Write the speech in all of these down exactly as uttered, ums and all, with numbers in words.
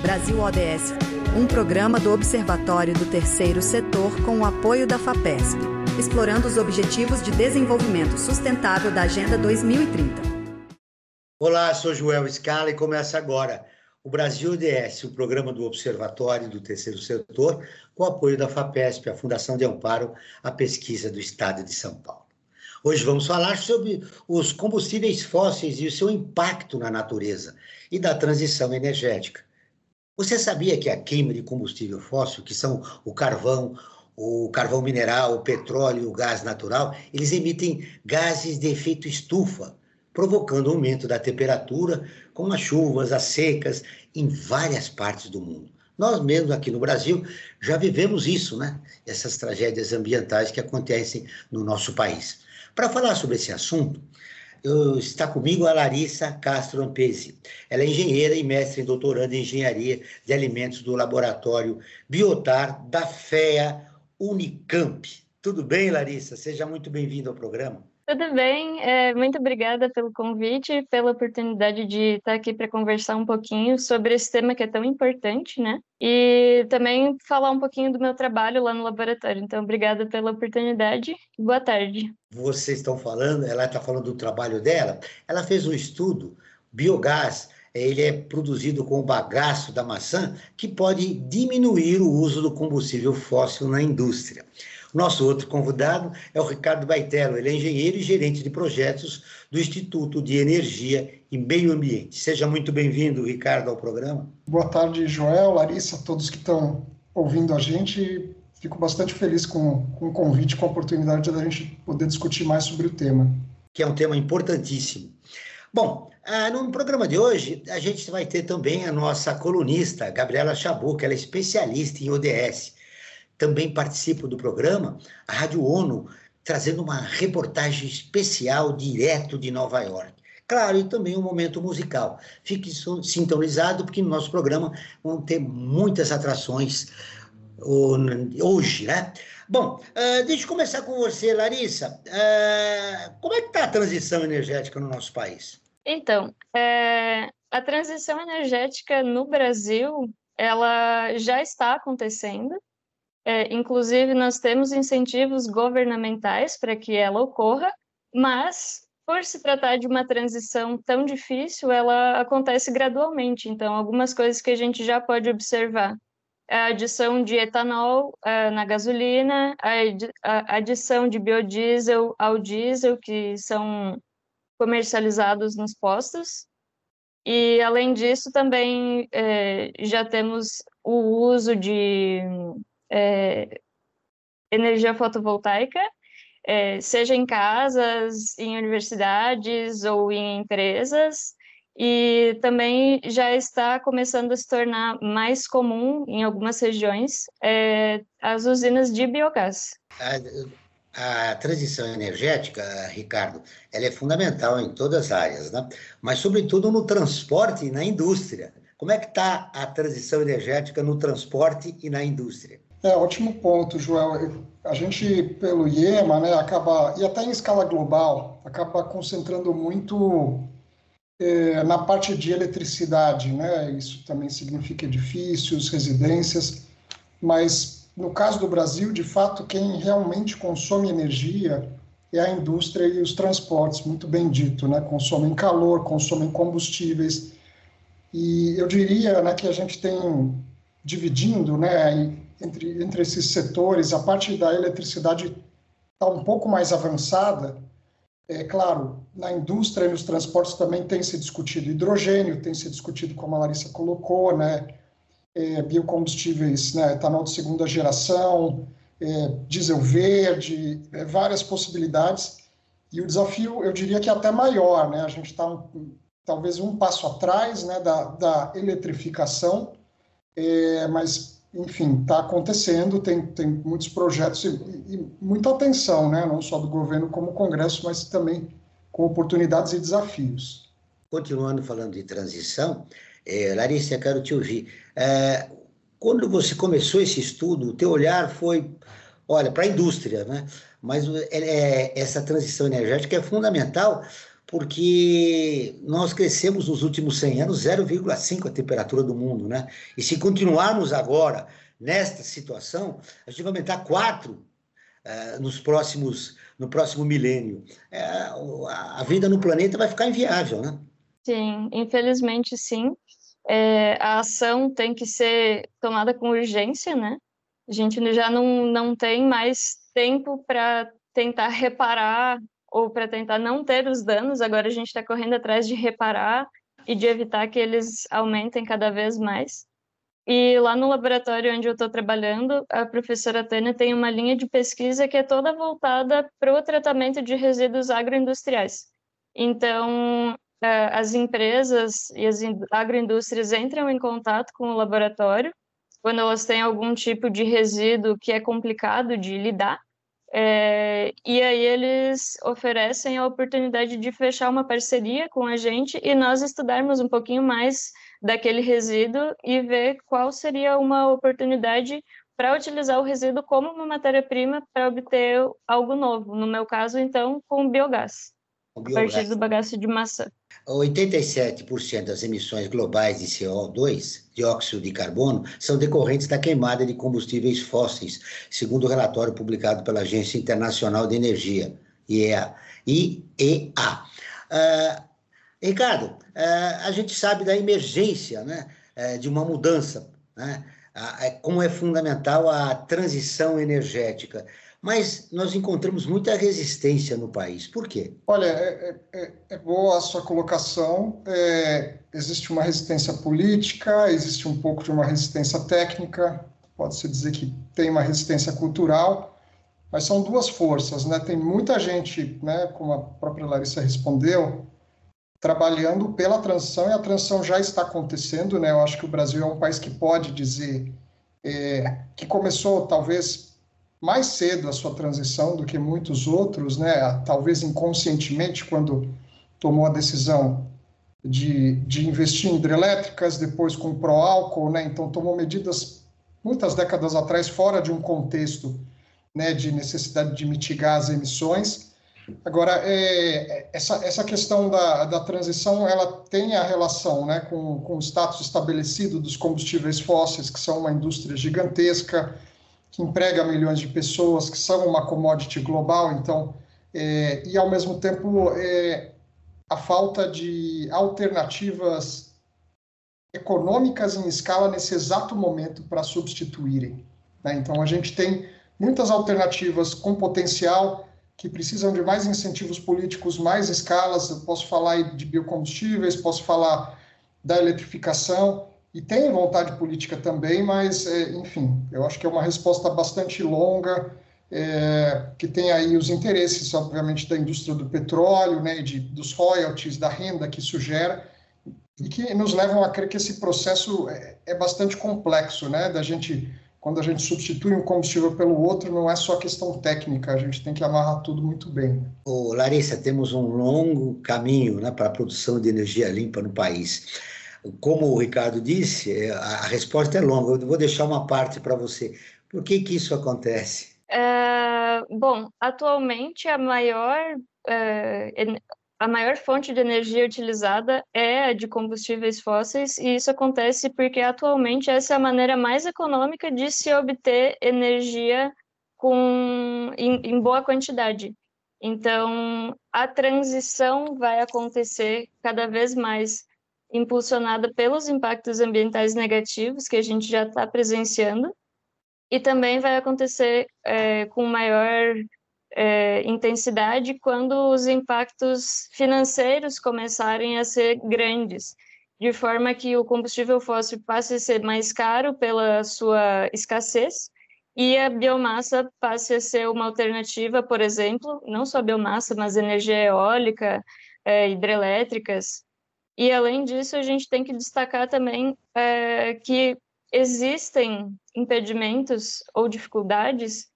Brasil O D S, um programa do Observatório do Terceiro Setor com o apoio da FAPESP, explorando os Objetivos de Desenvolvimento Sustentável da Agenda dois mil e trinta. Olá, sou Joel Scala e começa agora o Brasil O D S, o programa do Observatório do Terceiro Setor com o apoio da FAPESP, a Fundação de Amparo à Pesquisa do Estado de São Paulo. Hoje vamos falar sobre os combustíveis fósseis e o seu impacto na natureza e da transição energética. Você sabia que a queima de combustível fóssil, que são o carvão, o carvão mineral, o petróleo e o gás natural, eles emitem gases de efeito estufa, provocando aumento da temperatura, com as chuvas, as secas, em várias partes do mundo. Nós mesmos aqui no Brasil já vivemos isso, né? Essas tragédias ambientais que acontecem no nosso país. Para falar sobre esse assunto, eu, está comigo a Larissa Castro Ampesi. Ela é engenheira e mestre em doutorando em engenharia de alimentos do laboratório Biotar da FEA Unicamp. Tudo bem, Larissa? Seja muito bem-vinda ao programa. Tudo bem, é, muito obrigada pelo convite, pela oportunidade de estar aqui para conversar um pouquinho sobre esse tema que é tão importante, né? E também falar um pouquinho do meu trabalho lá no laboratório. Então, obrigada pela oportunidade e boa tarde. Vocês estão falando, ela está falando do trabalho dela, ela fez um estudo, biogás, ele é produzido com o bagaço da maçã, que pode diminuir o uso do combustível fóssil na indústria. Nosso outro convidado é o Ricardo Baitello, ele é engenheiro e gerente de projetos do Instituto de Energia e Meio Ambiente. Seja muito bem-vindo, Ricardo, ao programa. Boa tarde, Joel, Larissa, todos que estão ouvindo a gente. Fico bastante feliz com, com o convite, com a oportunidade da gente poder discutir mais sobre o tema. Que é um tema importantíssimo. Bom, ah, no programa de hoje, a gente vai ter também a nossa colunista, Gabriela Chabot, que ela é especialista em O D S. Também participo do programa, a Rádio ONU, trazendo uma reportagem especial direto de Nova York. Claro, e também um momento musical. Fique sintonizado, porque no nosso programa vão ter muitas atrações hoje, né? Bom, uh, deixa eu começar com você, Larissa. Uh, como é que está a transição energética no nosso país? Então, é, a transição energética no Brasil, ela já está acontecendo. É, inclusive, nós temos incentivos governamentais para que ela ocorra, mas, por se tratar de uma transição tão difícil, ela acontece gradualmente. Então, algumas coisas que a gente já pode observar. A adição de etanol uh, na gasolina, a, edi a adição de biodiesel ao diesel, que são comercializados nos postos. E, além disso, também é, já temos o uso de É, energia fotovoltaica, é, seja em casas, em universidades ou em empresas, e também já está começando a se tornar mais comum em algumas regiões é, as usinas de biogás. A, a transição energética, Ricardo, ela é fundamental em todas as áreas, né? Mas sobretudo no transporte e na indústria. Como é que está a transição energética no transporte e na indústria? É, ótimo ponto, Joel. A gente, pelo IEMA, né, acaba, e até em escala global, acaba concentrando muito é, na parte de eletricidade, né? Isso também significa edifícios, residências, mas no caso do Brasil, de fato, quem realmente consome energia é a indústria e os transportes, muito bem dito, né? Consomem calor, consomem combustíveis, e eu diria, né, que a gente tem, dividindo, né, Entre, entre esses setores, a parte da eletricidade está um pouco mais avançada. É claro, na indústria e nos transportes também tem se discutido hidrogênio, tem se discutido, como a Larissa colocou, né, é, biocombustíveis, né, etanol de segunda geração, é, diesel verde, é, várias possibilidades. E o desafio, eu diria que é até maior, né? A gente está um, talvez um passo atrás, né, da, da eletrificação, é, mas enfim, está acontecendo, tem, tem muitos projetos e, e muita atenção, né? Não só do governo como do Congresso, mas também com oportunidades e desafios. Continuando falando de transição, é, Larissa, eu quero te ouvir. É, quando você começou esse estudo, o teu olhar foi, olha, para a indústria, né? Mas é, essa transição energética é fundamental porque nós crescemos nos últimos cem anos zero vírgula cinco a temperatura do mundo, né? E se continuarmos agora nesta situação, a gente vai aumentar quatro uh, nos próximos, no próximo milênio. Uh, a vida no planeta vai ficar inviável, né? Sim, infelizmente sim. É, a ação tem que ser tomada com urgência, né? A gente já não, não tem mais tempo para tentar reparar ou para tentar não ter os danos, agora a gente está correndo atrás de reparar e de evitar que eles aumentem cada vez mais. E lá no laboratório onde eu estou trabalhando, a professora Tânia tem uma linha de pesquisa que é toda voltada para o tratamento de resíduos agroindustriais. Então, as empresas e as agroindústrias entram em contato com o laboratório quando elas têm algum tipo de resíduo que é complicado de lidar, é, e aí eles oferecem a oportunidade de fechar uma parceria com a gente e nós estudarmos um pouquinho mais daquele resíduo e ver qual seria uma oportunidade para utilizar o resíduo como uma matéria-prima para obter algo novo. No meu caso, então, com biogás, a partir do bagaço de maçã. oitenta e sete por cento das emissões globais de C O dois, dióxido de carbono, são decorrentes da queimada de combustíveis fósseis, segundo o relatório publicado pela Agência Internacional de Energia, I E A. Uh, Ricardo, uh, a gente sabe da emergência, né, uh, de uma mudança, né, uh, como é fundamental a transição energética. Mas nós encontramos muita resistência no país. Por quê? Olha, é, é, é boa a sua colocação. É, existe uma resistência política, existe um pouco de uma resistência técnica, pode-se dizer que tem uma resistência cultural, mas são duas forças, né? Tem muita gente, né, como a própria Larissa respondeu, trabalhando pela transição, e a transição já está acontecendo, né? Eu acho que o Brasil é um país que pode dizer é, que começou, talvez, mais cedo a sua transição do que muitos outros, né? Talvez inconscientemente, quando tomou a decisão de, de investir em hidrelétricas, depois com o pró-álcool, né? Então tomou medidas muitas décadas atrás fora de um contexto, né, de necessidade de mitigar as emissões. Agora, é, essa, essa questão da, da transição, ela tem a relação, né, com, com o status estabelecido dos combustíveis fósseis, que são uma indústria gigantesca, que emprega milhões de pessoas, que são uma commodity global, então, é, e ao mesmo tempo é, a falta de alternativas econômicas em escala nesse exato momento para substituírem, né? Então, a gente tem muitas alternativas com potencial que precisam de mais incentivos políticos, mais escalas. Eu posso falar de biocombustíveis, posso falar da eletrificação, e tem vontade política também, mas, enfim, eu acho que é uma resposta bastante longa, é, que tem aí os interesses, obviamente, da indústria do petróleo, né, de, dos royalties, da renda que isso gera, e que nos levam a crer que esse processo é, é bastante complexo, né, da gente, quando a gente substitui um combustível pelo outro, não é só questão técnica, a gente tem que amarrar tudo muito bem. Ô, Larissa, temos um longo caminho, né, para a produção de energia limpa no país. Como o Ricardo disse, a resposta é longa. Eu vou deixar uma parte para você. Por que que isso acontece? É, bom, atualmente a maior, é, a maior fonte de energia utilizada é a de combustíveis fósseis, e isso acontece porque atualmente essa é a maneira mais econômica de se obter energia com, em, em boa quantidade. Então, a transição vai acontecer cada vez mais impulsionada pelos impactos ambientais negativos que a gente já está presenciando, e também vai acontecer é, com maior é, intensidade quando os impactos financeiros começarem a ser grandes, de forma que o combustível fóssil passe a ser mais caro pela sua escassez e a biomassa passe a ser uma alternativa, por exemplo, não só biomassa, mas energia eólica, é, hidrelétricas. E, além disso, a gente tem que destacar também é, que existem impedimentos ou dificuldades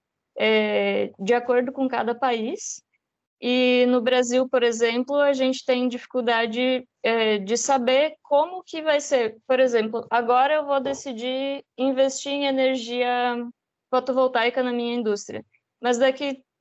é, de acordo com cada país. E no Brasil, por exemplo, a gente tem dificuldade é, de saber como que vai ser. Por exemplo, agora eu vou decidir investir em energia fotovoltaica na minha indústria. Mas daqui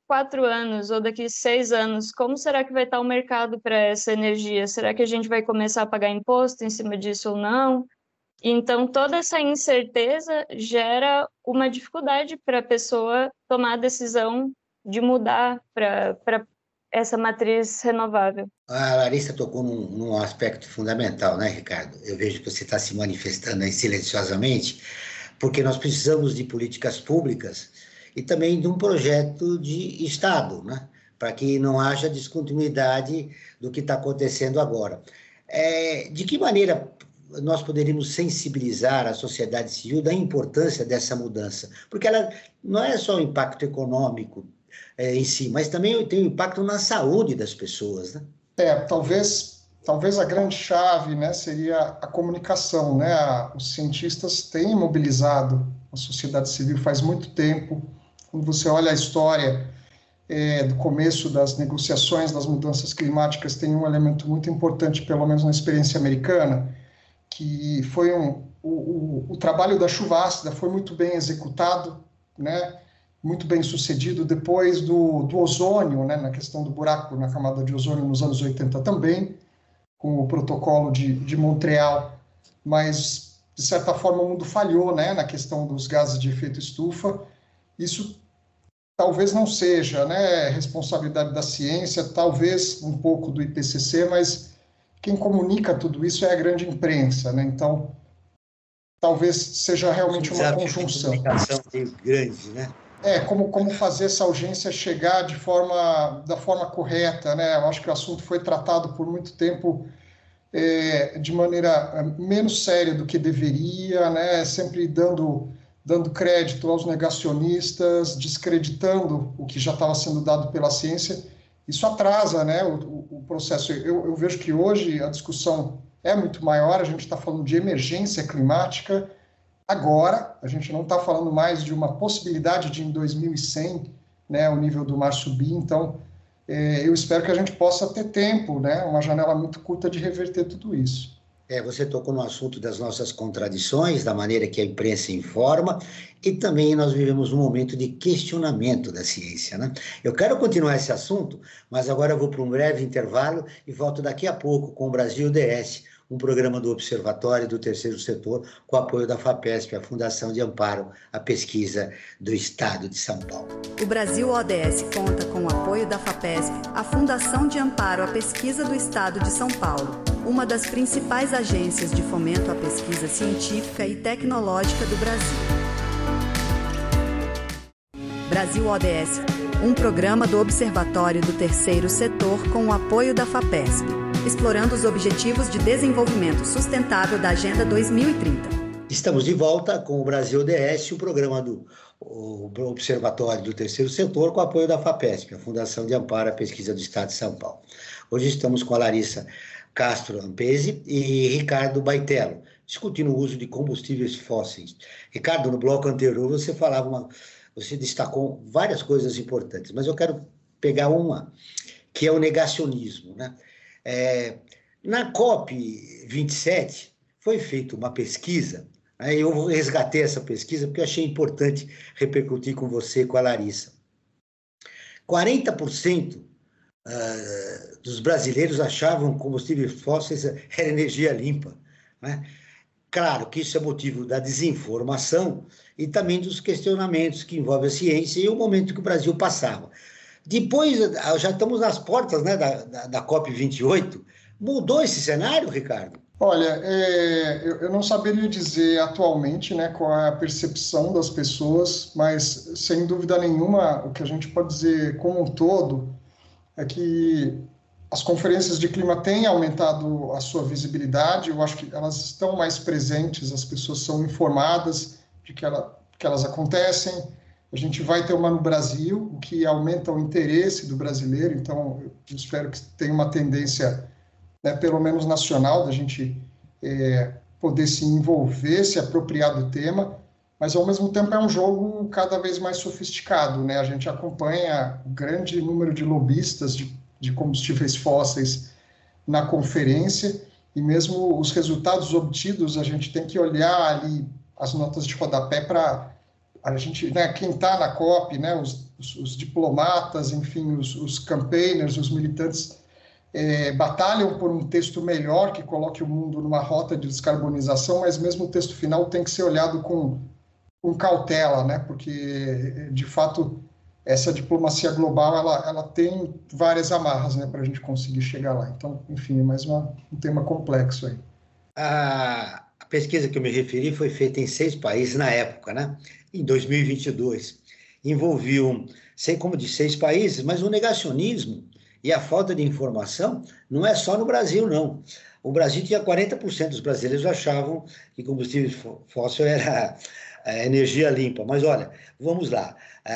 quatro anos ou daqui seis anos, como será que vai estar o mercado para essa energia? Será que a gente vai começar a pagar imposto em cima disso ou não? Então, toda essa incerteza gera uma dificuldade para a pessoa tomar a decisão de mudar para essa matriz renovável. A Larissa tocou num, num aspecto fundamental, né, Ricardo? Eu vejo que você está se manifestando aí silenciosamente, porque nós precisamos de políticas públicas e também de um projeto de Estado, né, para que não haja descontinuidade do que está acontecendo agora. É, de que maneira nós poderíamos sensibilizar a sociedade civil da importância dessa mudança? Porque ela não é só o impacto econômico é, em si, mas também tem um impacto na saúde das pessoas, né? É, talvez, talvez a grande chave, né, seria a comunicação, né? Os cientistas têm mobilizado a sociedade civil faz muito tempo. Quando você olha a história é, do começo das negociações das mudanças climáticas, tem um elemento muito importante, pelo menos na experiência americana, que foi um, o, o, o trabalho da chuva ácida foi muito bem executado, né? Muito bem sucedido depois do, do ozônio, né? Na questão do buraco na camada de ozônio nos anos oitenta também, com o protocolo de, de Montreal, mas, de certa forma, o mundo falhou, né? Na questão dos gases de efeito estufa. Isso talvez não seja, né, responsabilidade da ciência, talvez um pouco do I P C C, mas quem comunica tudo isso é a grande imprensa, né? Então, talvez seja realmente uma conjunção. Uma comunicação grande, né? É, como, como fazer essa urgência chegar de forma, da forma correta, né? Eu acho que o assunto foi tratado por muito tempo é, de maneira menos séria do que deveria, né? Sempre dando, dando crédito aos negacionistas, descreditando o que já estava sendo dado pela ciência. Isso atrasa, né, o, o processo. Eu, eu vejo que hoje a discussão é muito maior, a gente está falando de emergência climática. Agora, a gente não está falando mais de uma possibilidade de, em dois mil e cem, né, o nível do mar subir. Então, é, eu espero que a gente possa ter tempo, né, uma janela muito curta de reverter tudo isso. É, você tocou no assunto das nossas contradições, da maneira que a imprensa informa, e também nós vivemos um momento de questionamento da ciência, né? Eu quero continuar esse assunto, mas agora eu vou para um breve intervalo e volto daqui a pouco com o Brasil D S, um programa do Observatório do Terceiro Setor, com apoio da FAPESP, a Fundação de Amparo à Pesquisa do Estado de São Paulo. O Brasil O D S conta com o apoio da FAPESP, a Fundação de Amparo à Pesquisa do Estado de São Paulo, uma das principais agências de fomento à pesquisa científica e tecnológica do Brasil. Brasil O D S, um programa do Observatório do Terceiro Setor com o apoio da FAPESP, explorando os Objetivos de Desenvolvimento Sustentável da Agenda dois mil e trinta. Estamos de volta com o Brasil D S, o programa do o Observatório do Terceiro Setor, com o apoio da FAPESP, a Fundação de Amparo à Pesquisa do Estado de São Paulo. Hoje estamos com a Larissa Castro Ampesi e Ricardo Baitello, discutindo o uso de combustíveis fósseis. Ricardo, no bloco anterior você falava, uma, você destacou várias coisas importantes, mas eu quero pegar uma, que é o negacionismo, né? É, na COP vinte e sete foi feita uma pesquisa, né? Eu resgatei essa pesquisa porque eu achei importante repercutir com você, com a Larissa. quarenta por cento Uh, dos brasileiros achavam que combustíveis fósseis era energia limpa, né? Claro que isso é motivo da desinformação e também dos questionamentos que envolvem a ciência e o momento que o Brasil passava. Depois, já estamos nas portas, né, da, da, da COP vinte e oito, mudou esse cenário, Ricardo? Olha, é, eu, eu não saberia dizer atualmente, né, qual é a percepção das pessoas, mas, sem dúvida nenhuma, o que a gente pode dizer como um todo é que as conferências de clima têm aumentado a sua visibilidade. Eu acho que elas estão mais presentes, as pessoas são informadas de que, ela, que elas acontecem. A gente vai ter uma no Brasil, o que aumenta o interesse do brasileiro, então eu espero que tenha uma tendência, né, pelo menos nacional, da gente é, poder se envolver, se apropriar do tema, mas ao mesmo tempo é um jogo cada vez mais sofisticado, né? A gente acompanha o grande número de lobistas de, de combustíveis fósseis na conferência, e mesmo os resultados obtidos, a gente tem que olhar ali as notas de rodapé para a gente, né, quem está na COP, né, os, os, os diplomatas, enfim, os, os campaigners, os militantes, é, batalham por um texto melhor que coloque o mundo numa rota de descarbonização, mas mesmo o texto final tem que ser olhado com, com cautela, né, porque, de fato, essa diplomacia global, ela, ela tem várias amarras, né, para a gente conseguir chegar lá. Então, enfim, é mais uma, um tema complexo aí. A, a pesquisa que eu me referi foi feita em seis países na época, né? Em dois mil e vinte e dois. Envolviam, sei como de seis países, mas o negacionismo e a falta de informação não é só no Brasil, não. O Brasil tinha quarenta por cento dos brasileiros achavam que combustível fóssil era energia limpa. Mas olha, vamos lá.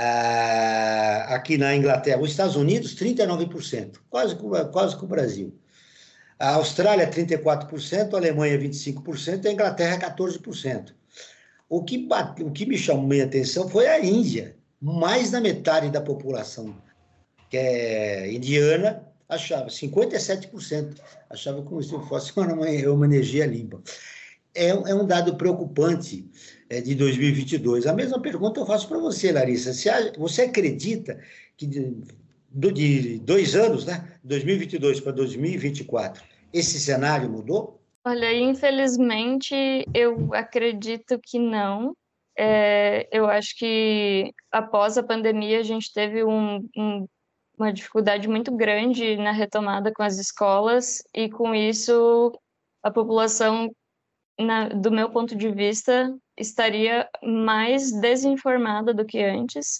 Aqui na Inglaterra, os Estados Unidos, trinta e nove por cento, quase, quase que o Brasil. A Austrália, trinta e quatro por cento, a Alemanha, vinte e cinco por cento, e a Inglaterra, quatorze por cento. O que, bate, o que me chamou a atenção foi a Índia. Mais da metade da população que é indiana achava, cinquenta e sete por cento, achava que o combustível fóssil era uma, uma energia limpa. É, é um dado preocupante é, de dois mil e vinte e dois. A mesma pergunta eu faço para você, Larissa. Você, você acredita que de, de dois anos, né, dois mil e vinte e dois para dois mil e vinte e quatro, esse cenário mudou? Olha, infelizmente, eu acredito que não. É, eu acho que após a pandemia a gente teve um, um, uma dificuldade muito grande na retomada com as escolas e com isso a população, na, do meu ponto de vista, estaria mais desinformada do que antes.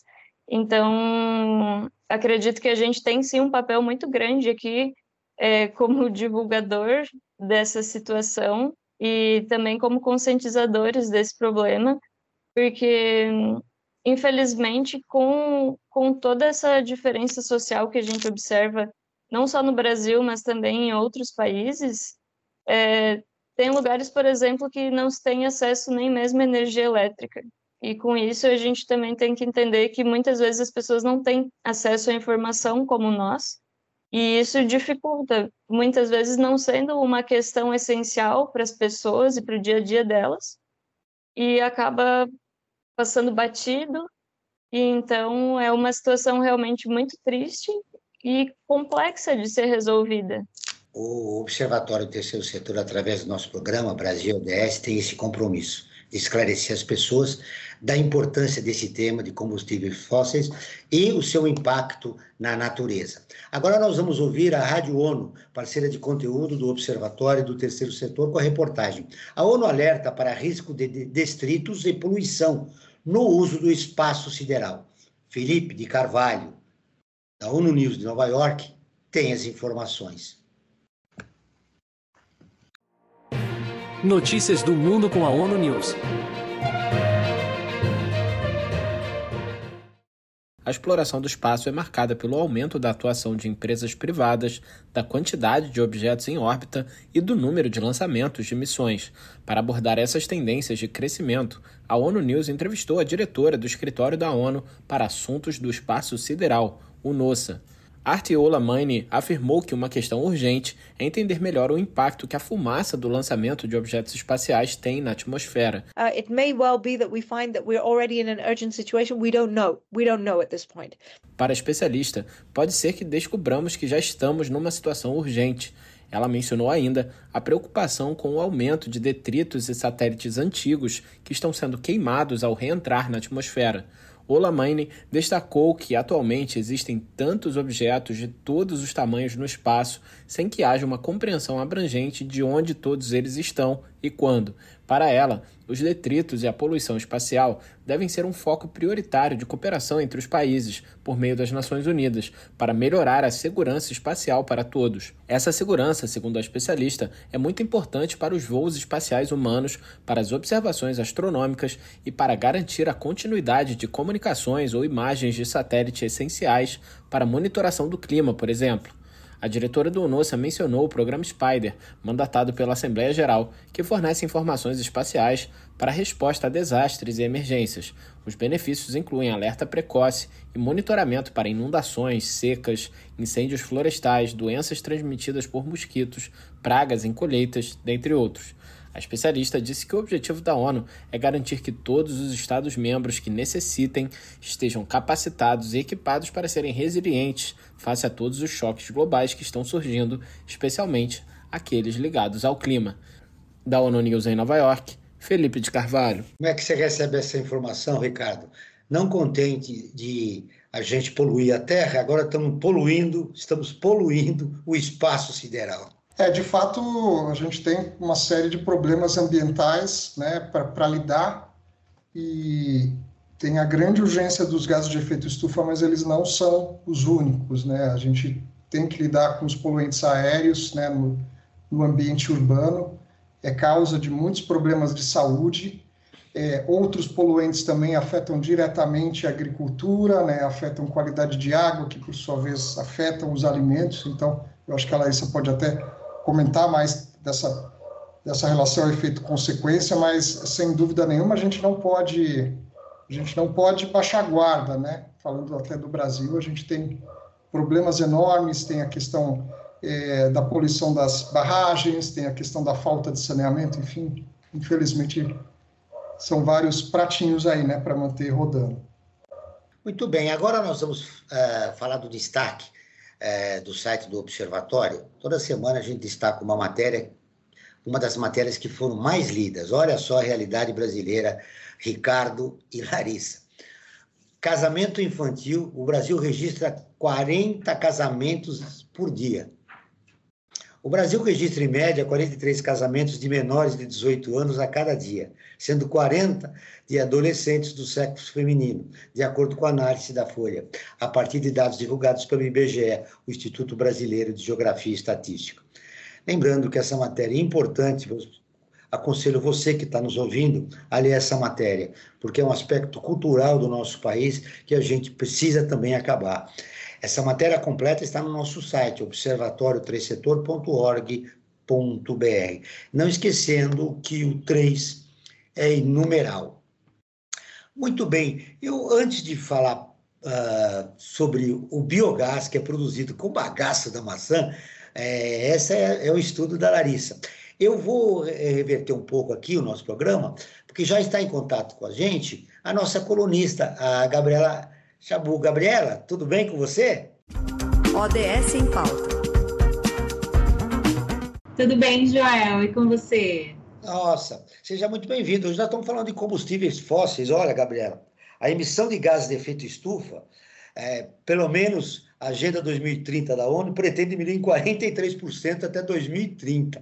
Então, acredito que a gente tem sim um papel muito grande aqui é, como divulgador dessa situação e também como conscientizadores desse problema, porque, infelizmente, com, com toda essa diferença social que a gente observa, não só no Brasil, mas também em outros países, é, tem lugares, por exemplo, que não se tem acesso nem mesmo à energia elétrica. E com isso a gente também tem que entender que muitas vezes as pessoas não têm acesso à informação como nós, e isso dificulta, muitas vezes não sendo uma questão essencial para as pessoas e para o dia a dia delas, e acaba passando batido, e então é uma situação realmente muito triste e complexa de ser resolvida. O Observatório do Terceiro Setor, através do nosso programa Brasil D S, tem esse compromisso de esclarecer as pessoas da importância desse tema de combustíveis fósseis e o seu impacto na natureza. Agora nós vamos ouvir a Rádio ONU, parceira de conteúdo do Observatório do Terceiro Setor, com a reportagem. A ONU alerta para risco de detritos e poluição no uso do espaço sideral. Felipe de Carvalho, da ONU News de Nova York, tem as informações. Notícias do mundo com a ONU News. A exploração do espaço é marcada pelo aumento da atuação de empresas privadas, da quantidade de objetos em órbita e do número de lançamentos de missões. Para abordar essas tendências de crescimento, a ONU News entrevistou a diretora do Escritório da ONU para Assuntos do Espaço Sideral, o NOSA. Arti Olamine afirmou que uma questão urgente é entender melhor o impacto que a fumaça do lançamento de objetos espaciais tem na atmosfera. Uh, it may well be that we find that we're already in an urgent situation. We don't know. We don't know at this point. Para a especialista, pode ser que descobramos que já estamos numa situação urgente. Ela mencionou ainda a preocupação com o aumento de detritos e satélites antigos que estão sendo queimados ao reentrar na atmosfera. Olamine destacou que atualmente existem tantos objetos de todos os tamanhos no espaço sem que haja uma compreensão abrangente de onde todos eles estão e quando. Para ela, os detritos e a poluição espacial devem ser um foco prioritário de cooperação entre os países, por meio das Nações Unidas, para melhorar a segurança espacial para todos. Essa segurança, segundo a especialista, é muito importante para os voos espaciais humanos, para as observações astronômicas e para garantir a continuidade de comunicações ou imagens de satélite essenciais para a monitoração do clima, por exemplo. A diretora do NOSA mencionou o programa Spider, mandatado pela Assembleia Geral, que fornece informações espaciais para a resposta a desastres e emergências. Os benefícios incluem alerta precoce e monitoramento para inundações, secas, incêndios florestais, doenças transmitidas por mosquitos, pragas em colheitas, dentre outros. A especialista disse que o objetivo da ONU é garantir que todos os Estados-membros que necessitem estejam capacitados e equipados para serem resilientes face a todos os choques globais que estão surgindo, especialmente aqueles ligados ao clima. Da ONU News em Nova York, Felipe de Carvalho. Como é que você recebe essa informação, Ricardo? Não contente de a gente poluir a Terra, agora estamos poluindo, estamos poluindo o espaço sideral. É, de fato, a gente tem uma série de problemas ambientais, né, para lidar, e tem a grande urgência dos gases de efeito estufa, mas eles não são os únicos, né? A gente tem que lidar com os poluentes aéreos, né, no, no ambiente urbano, é causa de muitos problemas de saúde. É, outros poluentes também afetam diretamente a agricultura, né, afetam qualidade de água, que por sua vez afetam os alimentos. Então, eu acho que a Larissa pode até comentar mais dessa, dessa relação efeito-consequência, mas sem dúvida nenhuma a gente não pode, a gente não pode baixar a guarda, né? Falando até do Brasil, a gente tem problemas enormes, tem a questão é, da poluição das barragens, tem a questão da falta de saneamento, enfim, infelizmente são vários pratinhos aí, né, para manter rodando. Muito bem, agora nós vamos uh, falar do destaque do site do Observatório. Toda semana a gente destaca uma matéria, uma das matérias que foram mais lidas. Olha só a realidade brasileira, Ricardo e Larissa. Casamento infantil, o Brasil registra quarenta casamentos por dia. O Brasil registra, em média, quarenta e três casamentos de menores de dezoito anos a cada dia, sendo quarenta de adolescentes do sexo feminino, de acordo com a análise da Folha, a partir de dados divulgados pelo I B G E, o Instituto Brasileiro de Geografia e Estatística. Lembrando que essa matéria é importante, aconselho você que está nos ouvindo a ler essa matéria, porque é um aspecto cultural do nosso país que a gente precisa também acabar. Essa matéria completa está no nosso site, observatório três setor ponto org ponto br. Não esquecendo que o três é em numeral. Muito bem, eu antes de falar uh, sobre o biogás que é produzido com bagaço da maçã, é, esse é, é o estudo da Larissa. Eu vou reverter um pouco aqui o nosso programa, porque já está em contato com a gente a nossa colunista, a Gabriela Chabu. Gabriela, tudo bem com você? O D S em pauta. Tudo bem, Joel, e com você? Nossa, seja muito bem-vindo. Hoje nós estamos falando de combustíveis fósseis. Olha, Gabriela, a emissão de gases de efeito estufa, é, pelo menos a Agenda dois mil e trinta da ONU pretende diminuir em quarenta e três por cento até dois mil e trinta.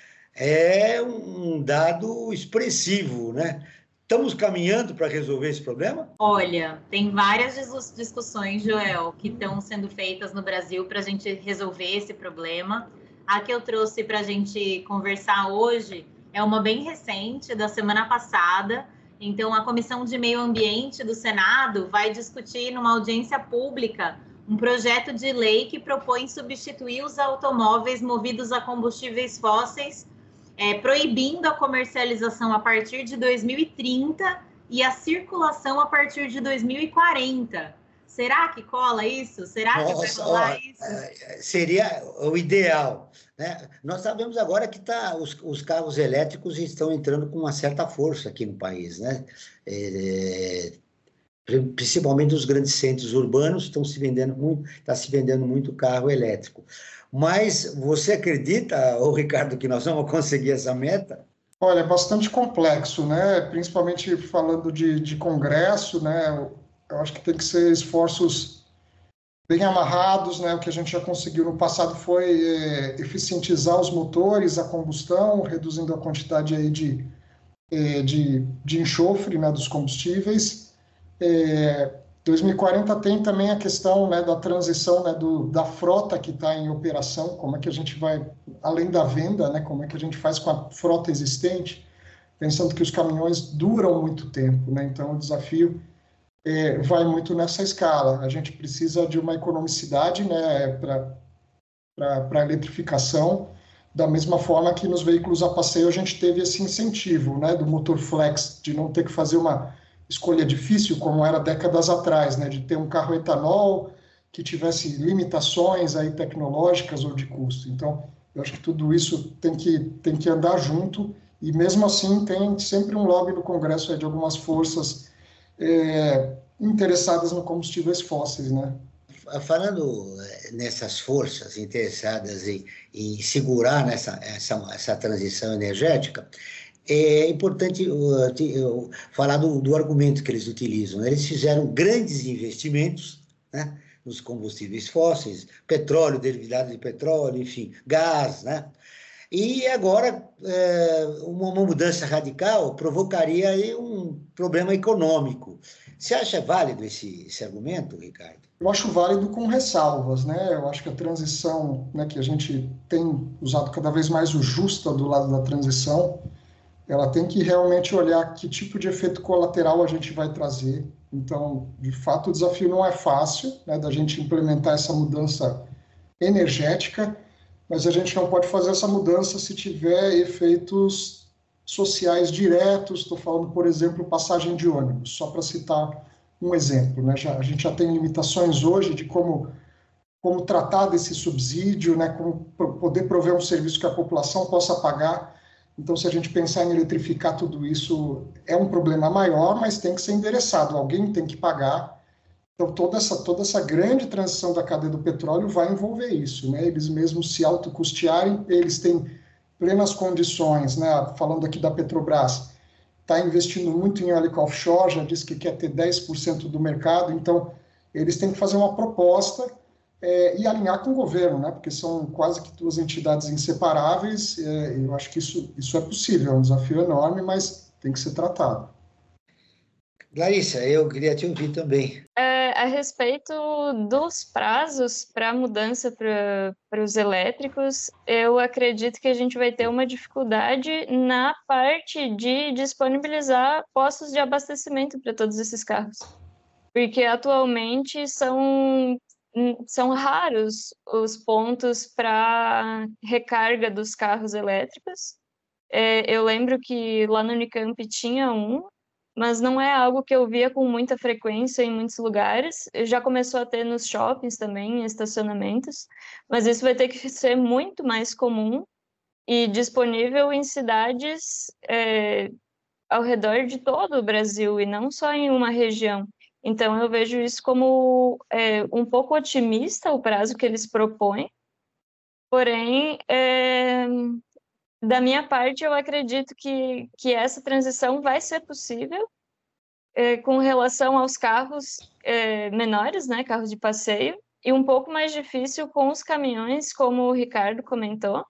É um dado expressivo, né? Estamos caminhando para resolver esse problema? Olha, tem várias discussões, Joel, que estão sendo feitas no Brasil para a gente resolver esse problema. A que eu trouxe para a gente conversar hoje é uma bem recente, da semana passada. Então, a Comissão de Meio Ambiente do Senado vai discutir numa audiência pública um projeto de lei que propõe substituir os automóveis movidos a combustíveis fósseis, É, proibindo a comercialização a partir de dois mil e trinta e a circulação a partir de dois mil e quarenta. Será que cola isso? Será Nossa, que vai rolar ó, isso? Seria o ideal, né? Nós sabemos agora que tá, os, os carros elétricos estão entrando com uma certa força aqui no país, né? É, principalmente nos grandes centros urbanos, estão se vendendo muito, está se vendendo muito carro elétrico. Mas você acredita, ô Ricardo, que nós vamos conseguir essa meta? Olha, é bastante complexo, né? Principalmente falando de, de Congresso, né? Eu acho que tem que ser esforços bem amarrados, né? O que a gente já conseguiu no passado foi é, eficientizar os motores, a combustão, reduzindo a quantidade aí de, é, de, de enxofre, né, dos combustíveis. É, dois mil e quarenta tem também a questão, né, da transição, né, do, da frota que está em operação, como é que a gente vai, além da venda, né, como é que a gente faz com a frota existente, pensando que os caminhões duram muito tempo, né, então o desafio é, vai muito nessa escala. A gente precisa de uma economicidade, né, para a eletrificação, da mesma forma que nos veículos a passeio a gente teve esse incentivo, né, do motor flex, de não ter que fazer uma escolha difícil, como era décadas atrás, né, de ter um carro etanol que tivesse limitações aí tecnológicas ou de custo. Então, eu acho que tudo isso tem que, tem que andar junto E mesmo assim tem sempre um lobby no Congresso aí de algumas forças é, interessadas no combustíveis fósseis, né? Falando nessas forças interessadas em, em segurar nessa, essa, essa transição energética, é importante uh, uh, falar do, do argumento que eles utilizam. Eles fizeram grandes investimentos, né, nos combustíveis fósseis, petróleo, derivado de petróleo, enfim, gás, né? E agora, é, uma, uma mudança radical provocaria aí um problema econômico. Você acha válido esse, esse argumento, Ricardo? Eu acho válido com ressalvas, né? Eu acho que a transição, né, que a gente tem usado cada vez mais o justa do lado da transição, ela tem que realmente olhar que tipo de efeito colateral a gente vai trazer. Então, de fato, o desafio não é fácil, né, da gente implementar essa mudança energética, mas a gente não pode fazer essa mudança se tiver efeitos sociais diretos. Estou falando, por exemplo, passagem de ônibus, só para citar um exemplo, né? Já, a gente já tem limitações hoje de como, como tratar desse subsídio, né? Como poder prover um serviço que a população possa pagar. Então, se a gente pensar em eletrificar tudo isso, é um problema maior, mas tem que ser endereçado, alguém tem que pagar. Então, toda essa, toda essa grande transição da cadeia do petróleo vai envolver isso, né? Eles mesmos se autocustearem, eles têm plenas condições, né? Falando aqui da Petrobras, está investindo muito em eólica offshore, já disse que quer ter dez por cento do mercado, então eles têm que fazer uma proposta é, e alinhar com o governo, né? Porque são quase que duas entidades inseparáveis, é, eu acho que isso, isso é possível, é um desafio enorme, mas tem que ser tratado. Larissa, eu queria te ouvir também. É, a respeito dos prazos para a mudança para os elétricos, eu acredito que a gente vai ter uma dificuldade na parte de disponibilizar postos de abastecimento para todos esses carros. Porque atualmente são, são raros os pontos para recarga dos carros elétricos. É, eu lembro que lá no Unicamp tinha um, mas não é algo que eu via com muita frequência em muitos lugares. Já começou a ter nos shoppings também, em estacionamentos, mas isso vai ter que ser muito mais comum e disponível em cidades é, ao redor de todo o Brasil e não só em uma região. Então, eu vejo isso como é, um pouco otimista, o prazo que eles propõem, porém... É... Da minha parte, eu acredito que, que essa transição vai ser possível é, com relação aos carros é, menores, né, carros de passeio, e um pouco mais difícil com os caminhões, como o Ricardo comentou.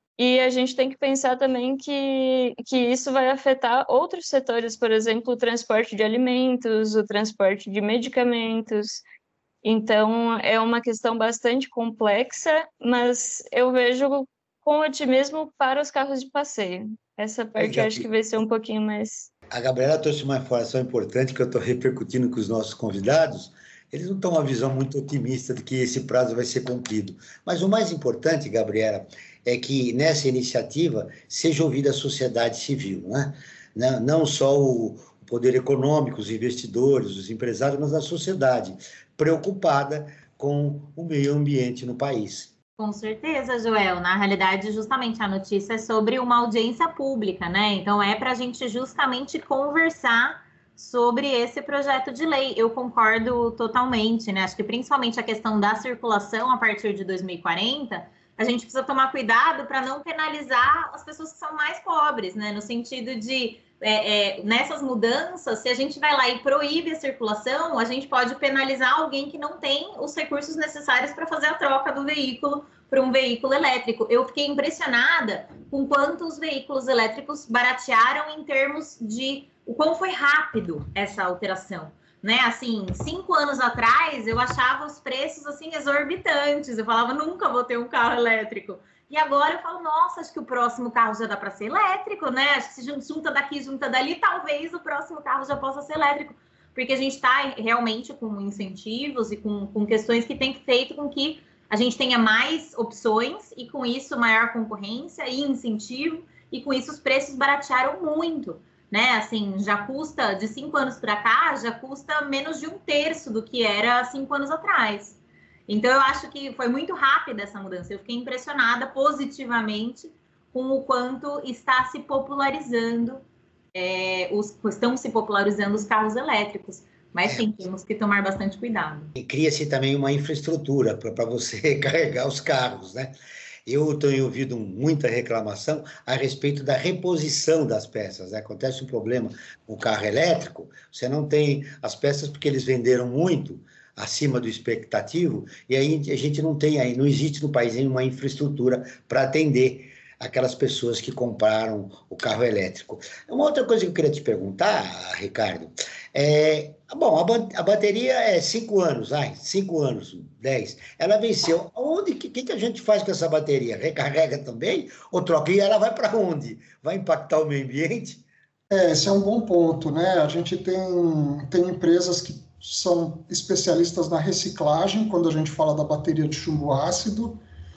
E a gente tem que pensar também que, que isso vai afetar outros setores, por exemplo, o transporte de alimentos, o transporte de medicamentos. Então, é uma questão bastante complexa, mas eu vejo com otimismo para os carros de passeio. Essa parte eu acho que vai ser um pouquinho mais... A Gabriela trouxe uma informação importante que eu estou repercutindo com os nossos convidados. Eles não estão uma visão muito otimista de que esse prazo vai ser cumprido. Mas o mais importante, Gabriela, é que nessa iniciativa seja ouvida a sociedade civil, né? Não só o poder econômico, os investidores, os empresários, mas a sociedade preocupada com o meio ambiente no país. Com certeza, Joel. Na realidade, justamente a notícia é sobre uma audiência pública, né? Então, é para a gente justamente conversar sobre esse projeto de lei. Eu concordo totalmente, né? Acho que principalmente a questão da circulação a partir de dois mil e quarenta, a gente precisa tomar cuidado para não penalizar as pessoas que são mais pobres, né? No sentido de, é, é, nessas mudanças, se a gente vai lá e proíbe a circulação, a gente pode penalizar alguém que não tem os recursos necessários para fazer a troca do veículo para um veículo elétrico. Eu fiquei impressionada com quantos veículos elétricos baratearam em termos de o quão foi rápido essa alteração. Né, assim, cinco anos atrás eu achava os preços assim exorbitantes, eu falava nunca vou ter um carro elétrico, e agora eu falo, nossa, acho que o próximo carro já dá para ser elétrico, né, acho que se junta daqui, junta dali, talvez o próximo carro já possa ser elétrico, porque a gente está realmente com incentivos e com, com questões que têm feito com que a gente tenha mais opções e com isso maior concorrência e incentivo, e com isso os preços baratearam muito. Né, assim, já custa, de cinco anos para cá, já custa menos de um terço do que era cinco anos atrás. Então, eu acho que foi muito rápida essa mudança. Eu fiquei impressionada positivamente com o quanto está se popularizando, é, os, estão se popularizando os carros elétricos. Mas sim, temos que tomar bastante cuidado. E cria-se também uma infraestrutura para você carregar os carros, né? Eu tenho ouvido muita reclamação a respeito da reposição das peças, né? Acontece um problema com o carro elétrico, você não tem as peças porque eles venderam muito acima do expectativo, e aí a gente não tem, aí não existe no país nenhuma infraestrutura para atender aquelas pessoas que compraram o carro elétrico. Uma outra coisa que eu queria te perguntar, Ricardo, é, bom, a, ba a bateria é cinco anos, ai, cinco anos, dez, ela venceu. Onde, que, que a gente faz com essa bateria? Recarrega também ou troca? E ela vai para onde? Vai impactar o meio ambiente? É, esse é um bom ponto, né? A gente tem, tem empresas que são especialistas na reciclagem, quando a gente fala da bateria de chumbo ácido,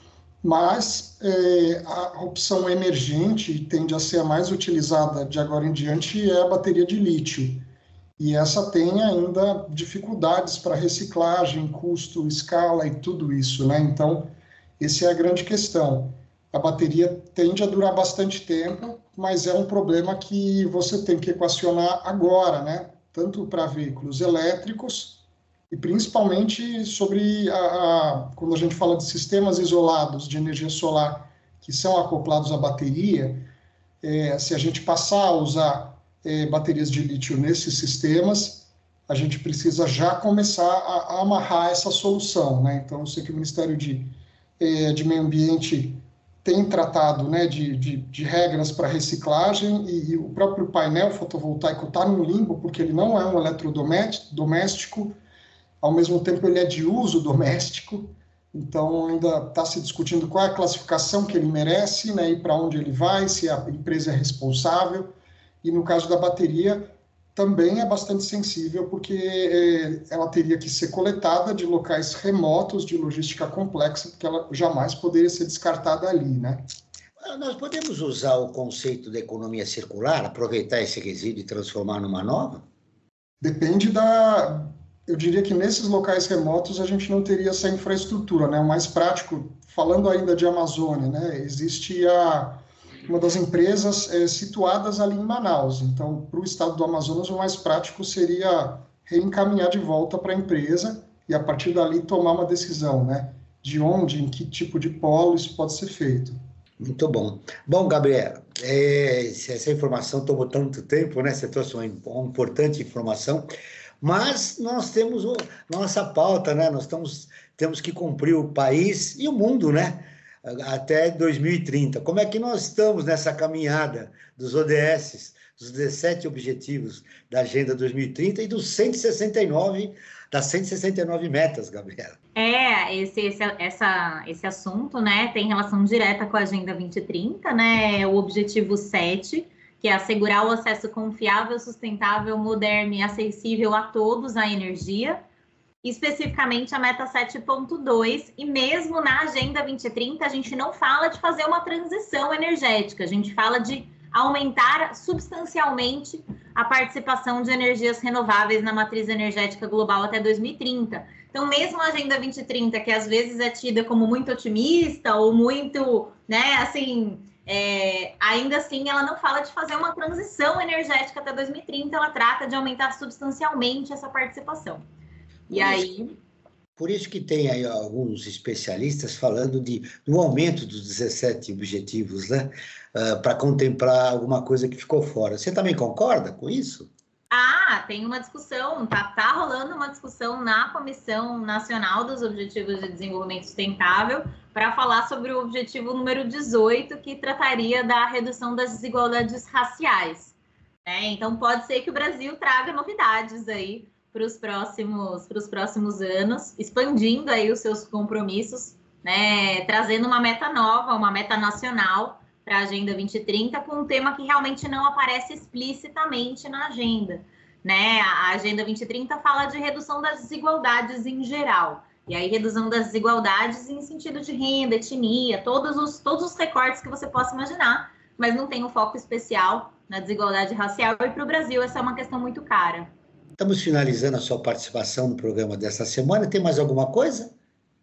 mas é, a opção emergente tende a ser a mais utilizada de agora em diante é a bateria de lítio. E essa tem ainda dificuldades para reciclagem, custo, escala e tudo isso, né? Então, essa é a grande questão. A bateria tende a durar bastante tempo, mas é um problema que você tem que equacionar agora, né? Tanto para veículos elétricos e principalmente sobre a, a, quando a gente fala de sistemas isolados de energia solar que são acoplados à bateria, é, se a gente passar a usar é, baterias de lítio nesses sistemas, a gente precisa já começar a, a amarrar essa solução, né? Então, eu sei que o Ministério de, é, de Meio Ambiente tem tratado, né, de, de, de regras para reciclagem e, e o próprio painel fotovoltaico está no limbo porque ele não é um eletrodoméstico, ao mesmo tempo ele é de uso doméstico, então ainda está se discutindo qual é a classificação que ele merece, né, e para onde ele vai, se a empresa é responsável. E no caso da bateria também é bastante sensível porque é, ela teria que ser coletada de locais remotos de logística complexa, porque ela jamais poderia ser descartada ali, né? Nós podemos usar o conceito da economia circular, aproveitar esse resíduo e transformar numa nova? Depende da... Eu diria que nesses locais remotos a gente não teria essa infraestrutura, né? O mais prático, falando ainda de Amazônia, né? Existe a... uma das empresas é, situadas ali em Manaus. Então, para o estado do Amazonas, o mais prático seria reencaminhar de volta para a empresa e, a partir dali, tomar uma decisão, né? De onde, em que tipo de polo isso pode ser feito. Muito bom. Bom, Gabriela, é, essa informação tomou tanto tempo, né? Você trouxe uma, uma importante informação, mas nós temos o, nossa pauta, né? Nós estamos, temos que cumprir o país e o mundo, né? Até dois mil e trinta. Como é que nós estamos nessa caminhada dos O D S, dos dezessete objetivos da Agenda dois mil e trinta e dos cento e sessenta e nove, das cento e sessenta e nove metas, Gabriela? É, esse, esse, essa, esse assunto, né, tem relação direta com a Agenda vinte e trinta, né, o objetivo sete, que é assegurar o acesso confiável, sustentável, moderno e acessível a todos à energia, especificamente a meta sete ponto dois, e mesmo na Agenda vinte e trinta a gente não fala de fazer uma transição energética, a gente fala de aumentar substancialmente a participação de energias renováveis na matriz energética global até dois mil e trinta. Então, mesmo a Agenda vinte e trinta, que às vezes é tida como muito otimista ou muito, né, assim, é, ainda assim ela não fala de fazer uma transição energética até dois mil e trinta, ela trata de aumentar substancialmente essa participação. E por aí... Isso, por isso que tem aí alguns especialistas falando de, do aumento dos dezessete objetivos, né? Uh, para contemplar alguma coisa que ficou fora. Você também concorda com isso? Ah, tem uma discussão, tá, tá rolando uma discussão na Comissão Nacional dos Objetivos de Desenvolvimento Sustentável para falar sobre o objetivo número dezoito, que trataria da redução das desigualdades raciais. Né? Então, pode ser que o Brasil traga novidades aí para os próximos, para os próximos anos, expandindo aí os seus compromissos, né, trazendo uma meta nova, uma meta nacional para a Agenda vinte e trinta, com um tema que realmente não aparece explicitamente na agenda. Né? A Agenda vinte e trinta fala de redução das desigualdades em geral, e aí redução das desigualdades em sentido de renda, etnia, todos os, todos os recortes que você possa imaginar, mas não tem um foco especial na desigualdade racial, e para o Brasil essa é uma questão muito cara. Estamos finalizando a sua participação no programa desta semana. Tem mais alguma coisa?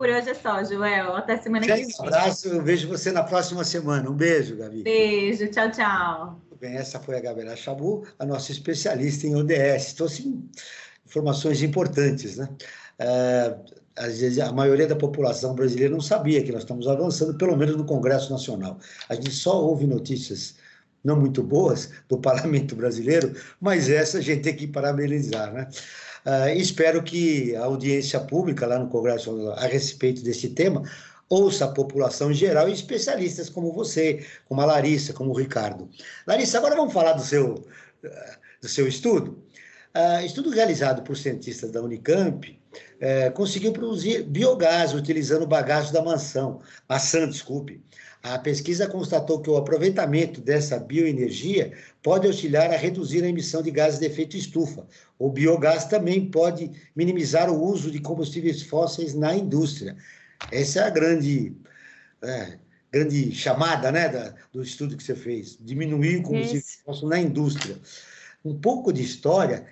Por hoje é só, Joel. Até semana que vem. Um abraço, eu vejo você na próxima semana. Um beijo, Gabi. Beijo, tchau, tchau. Bem, essa foi a Gabriela Chabu, a nossa especialista em O D S. Então, assim, informações importantes, né? É, às vezes, a maioria da população brasileira não sabia que nós estamos avançando, pelo menos no Congresso Nacional. A gente só ouve notícias não muito boas do Parlamento Brasileiro, mas essa a gente tem que parabenizar, né? Uh, espero que a audiência pública lá no Congresso a respeito desse tema ouça a população em geral e especialistas como você, como a Larissa, como o Ricardo. Larissa, agora vamos falar do seu, uh, do seu estudo. Uh, estudo realizado por cientistas da Unicamp uh, conseguiu produzir biogás utilizando o bagaço da maçã, maçã, desculpe. A pesquisa constatou que o aproveitamento dessa bioenergia pode auxiliar a reduzir a emissão de gases de efeito estufa. O biogás também pode minimizar o uso de combustíveis fósseis na indústria. Essa é a grande, é, grande chamada, né, da, do estudo que você fez, diminuir o combustível fóssil na indústria. Um pouco de história,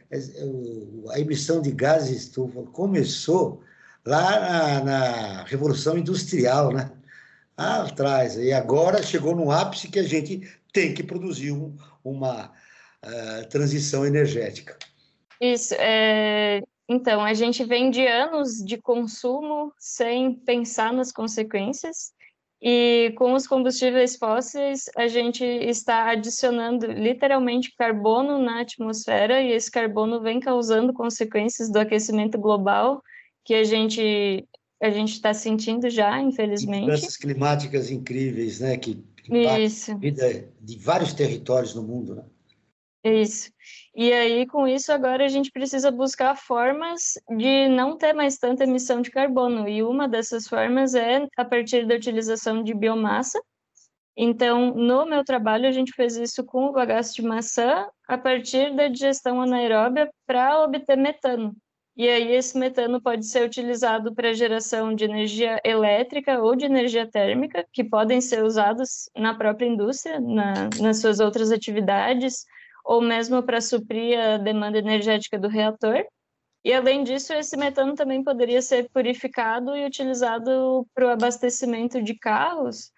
a emissão de gases de estufa começou lá na, na Revolução Industrial, né? Ah, atrás, e agora chegou no ápice que a gente tem que produzir um, uma uh, transição energética. Isso, é... então, a gente vem de anos de consumo sem pensar nas consequências, e com os combustíveis fósseis a gente está adicionando literalmente carbono na atmosfera, e esse carbono vem causando consequências do aquecimento global, que a gente... a gente está sentindo já, infelizmente. E mudanças climáticas incríveis, né? Que impactam a vida de vários territórios no mundo, né? Isso. E aí, com isso, agora a gente precisa buscar formas de não ter mais tanta emissão de carbono. E uma dessas formas é a partir da utilização de biomassa. Então, no meu trabalho, a gente fez isso com o bagaço de maçã a partir da digestão anaeróbia para obter metano. E aí esse metano pode ser utilizado para geração de energia elétrica ou de energia térmica, que podem ser usados na própria indústria, na, nas suas outras atividades, ou mesmo para suprir a demanda energética do reator. E além disso, esse metano também poderia ser purificado e utilizado para o abastecimento de carros,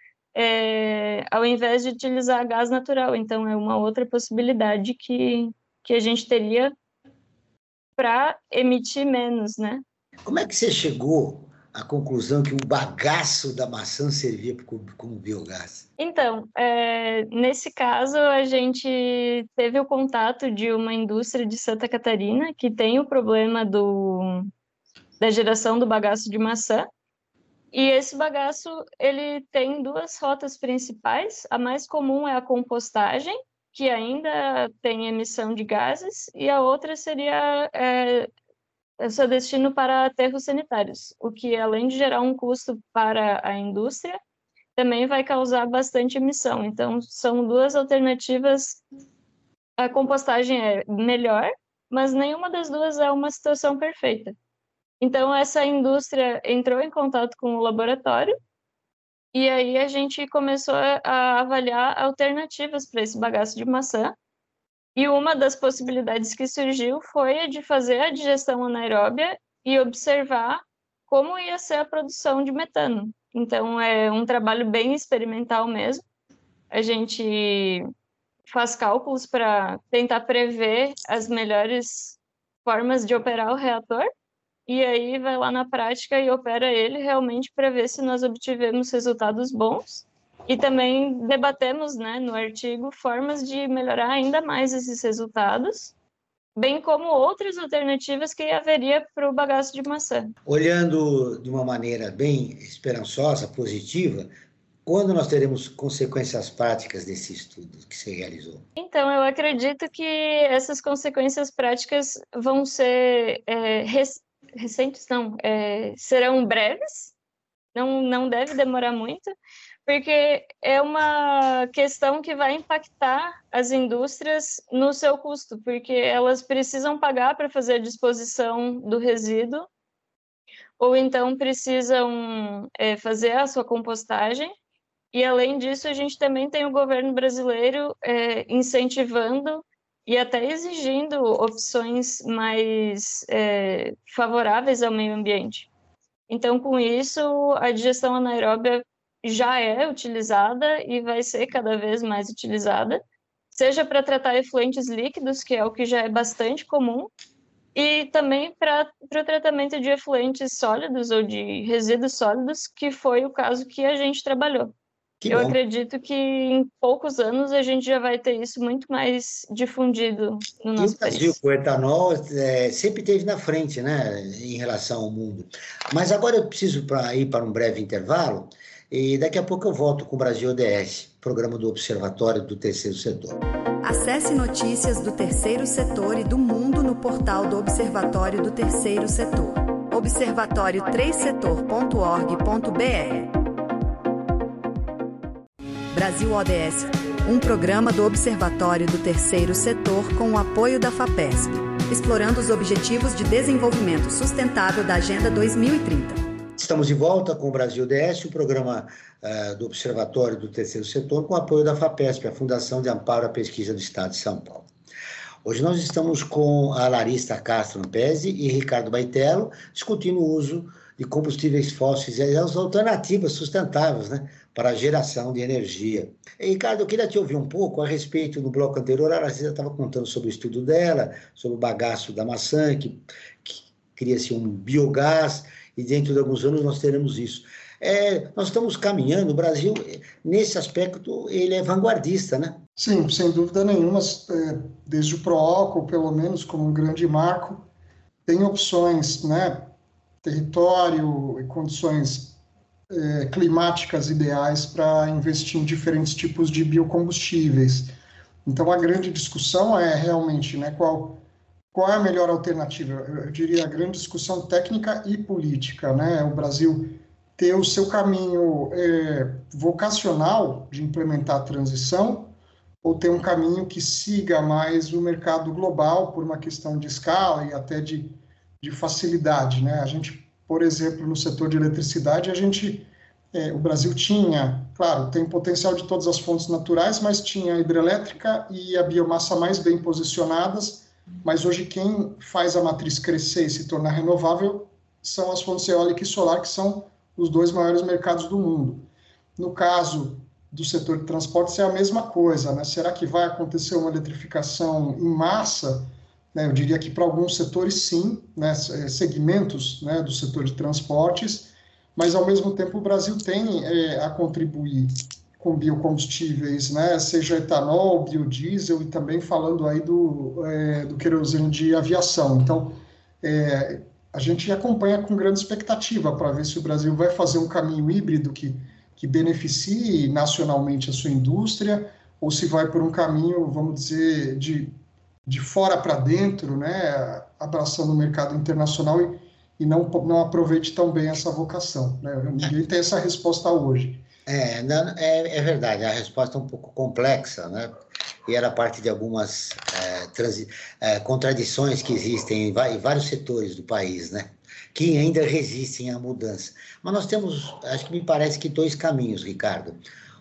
é, ao invés de utilizar gás natural. Então é uma outra possibilidade que, que a gente teria para emitir menos, né? Como é que você chegou à conclusão que o bagaço da maçã servia como biogás? Então, é, nesse caso, a gente teve o contato de uma indústria de Santa Catarina que tem o problema do, da geração do bagaço de maçã. E esse bagaço, ele tem duas rotas principais. A mais comum é a compostagem, que ainda tem emissão de gases, e a outra seria é, o seu destino para aterros sanitários, o que, além de gerar um custo para a indústria, também vai causar bastante emissão. Então, são duas alternativas. A compostagem é melhor, mas nenhuma das duas é uma situação perfeita. Então, essa indústria entrou em contato com o laboratório, e aí a gente começou a avaliar alternativas para esse bagaço de maçã. E uma das possibilidades que surgiu foi a de fazer a digestão anaeróbia e observar como ia ser a produção de metano. Então, é um trabalho bem experimental mesmo. A gente faz cálculos para tentar prever as melhores formas de operar o reator, e aí vai lá na prática e opera ele realmente para ver se nós obtivemos resultados bons. E também debatemos, né, no artigo formas de melhorar ainda mais esses resultados, bem como outras alternativas que haveria para o bagaço de maçã. Olhando de uma maneira bem esperançosa, positiva, quando nós teremos consequências práticas desse estudo que você realizou? Então, eu acredito que essas consequências práticas vão ser é, res... recentes, não, é, serão breves, não, não deve demorar muito, porque é uma questão que vai impactar as indústrias no seu custo, porque elas precisam pagar para fazer a disposição do resíduo, ou então precisam é, fazer a sua compostagem, e além disso a gente também tem o governo brasileiro é, incentivando e até exigindo opções mais é, favoráveis ao meio ambiente. Então, com isso, a digestão anaeróbia já é utilizada e vai ser cada vez mais utilizada, seja para tratar efluentes líquidos, que é o que já é bastante comum, e também para o tratamento de efluentes sólidos ou de resíduos sólidos, que foi o caso que a gente trabalhou. Que Eu bom. acredito que em poucos anos a gente já vai ter isso muito mais difundido no nosso E o Brasil, país. com o etanol, é, sempre esteve na frente, né, em relação ao mundo. Mas agora eu preciso pra, ir para um breve intervalo e daqui a pouco eu volto com o Brasil O D S, programa do Observatório do Terceiro Setor. Acesse notícias do Terceiro Setor e do mundo no portal do Observatório do Terceiro Setor, observatório três setor ponto org ponto br. Brasil O D S, um programa do Observatório do Terceiro Setor com o apoio da FAPESP, explorando os Objetivos de Desenvolvimento Sustentável da Agenda dois mil e trinta. Estamos de volta com o Brasil O D S, o programa uh, do Observatório do Terceiro Setor, com o apoio da FAPESP, a Fundação de Amparo à Pesquisa do Estado de São Paulo. Hoje nós estamos com a Larissa Castro Ampese e Ricardo Baitello, discutindo o uso de combustíveis fósseis e as alternativas sustentáveis, né, para a geração de energia. E, Ricardo, eu queria te ouvir um pouco a respeito, no bloco anterior, a Larissa estava contando sobre o estudo dela, sobre o bagaço da maçã, que, que cria-se um biogás, e dentro de alguns anos nós teremos isso. É, nós estamos caminhando, o Brasil, nesse aspecto, ele é vanguardista, né? Sim, sem dúvida nenhuma, desde o Proálcool, pelo menos, como um grande marco, tem opções, né, território e condições é, climáticas ideais para investir em diferentes tipos de biocombustíveis. Então, a grande discussão é realmente, né, qual... Qual é a melhor alternativa? Eu diria a grande discussão técnica e política, né? O Brasil ter o seu caminho é, vocacional de implementar a transição ou ter um caminho que siga mais o mercado global por uma questão de escala e até de, de facilidade, né? A gente, por exemplo, no setor de eletricidade, a gente, é, o Brasil tinha, claro, tem potencial de todas as fontes naturais, mas tinha a hidrelétrica e a biomassa mais bem posicionadas. Mas hoje quem faz a matriz crescer e se tornar renovável são as fontes eólica e solar, que são os dois maiores mercados do mundo. No caso do setor de transportes é a mesma coisa, né? Será que vai acontecer uma eletrificação em massa? Né? Eu diria que para alguns setores sim, né? Segmentos, né, do setor de transportes, mas ao mesmo tempo o Brasil tem é, a contribuir com biocombustíveis, né, seja etanol, biodiesel e também falando aí do, é, do querosene de aviação. Então, é, a gente acompanha com grande expectativa para ver se o Brasil vai fazer um caminho híbrido que, que beneficie nacionalmente a sua indústria ou se vai por um caminho, vamos dizer, de, de fora para dentro, né, abraçando o mercado internacional e, e não, não aproveite tão bem essa vocação. Né? Ninguém tem essa resposta hoje. É, não, é, é verdade, a resposta é um pouco complexa, né? E era parte de algumas é, transi, é, contradições que existem em, em vários setores do país, né? Que ainda resistem à mudança. Mas nós temos, acho que me parece que dois caminhos, Ricardo.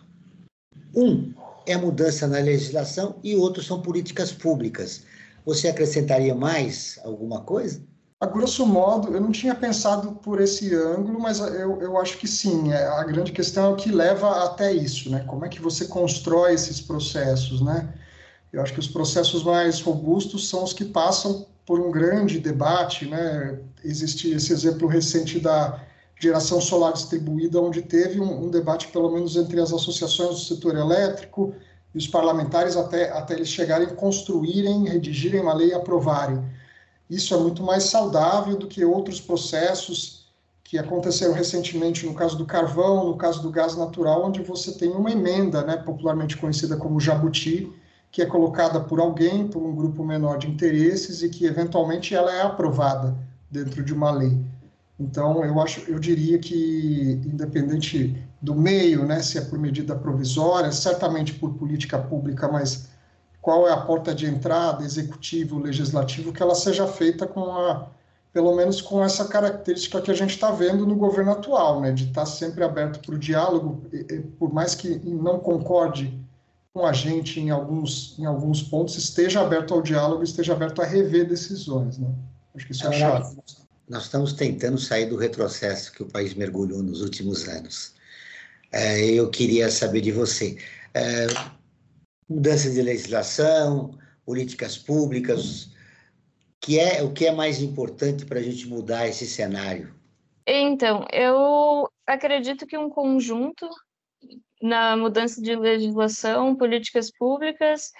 Um é a mudança na legislação e outro são políticas públicas. Você acrescentaria mais alguma coisa? A grosso modo, eu não tinha pensado por esse ângulo, mas eu, eu acho que sim. A grande questão é o que leva até isso, né? Como é que você constrói esses processos, né? Eu acho que os processos mais robustos são os que passam por um grande debate, né? Existe esse exemplo recente da geração solar distribuída, onde teve um, um debate, pelo menos entre as associações do setor elétrico e os parlamentares, até, até eles chegarem a construírem, redigirem uma lei e aprovarem. Isso é muito mais saudável do que outros processos que aconteceram recentemente no caso do carvão, no caso do gás natural, onde você tem uma emenda, né, popularmente conhecida como jabuti, que é colocada por alguém, por um grupo menor de interesses e que eventualmente ela é aprovada dentro de uma lei. Então, eu acho, eu diria que, independente do meio, né, se é por medida provisória, certamente por política pública, mas qual é a porta de entrada, executivo, legislativo, que ela seja feita com a, pelo menos com essa característica que a gente está vendo no governo atual, né, de estar sempre aberto para o diálogo, por mais que não concorde com a gente em alguns, em alguns pontos, esteja aberto ao diálogo, esteja aberto a rever decisões, né? Acho que isso é chave. nós estamos tentando sair do retrocesso que o país mergulhou nos últimos anos. É, eu queria saber de você. É, mudança de legislação, políticas públicas, que é, o que é mais importante para a gente mudar esse cenário? Então, eu acredito que um conjunto na mudança de legislação, políticas públicas,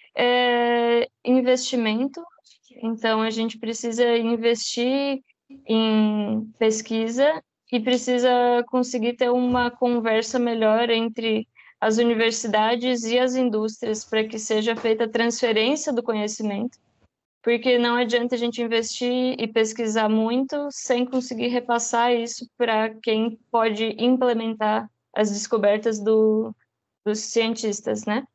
é, investimento. Então, a gente precisa investir em pesquisa e precisa conseguir ter uma conversa melhor entre as universidades e as indústrias para que seja feita a transferência do conhecimento, porque não adianta a gente investir e pesquisar muito sem conseguir repassar isso para quem pode implementar as descobertas do, dos cientistas, né?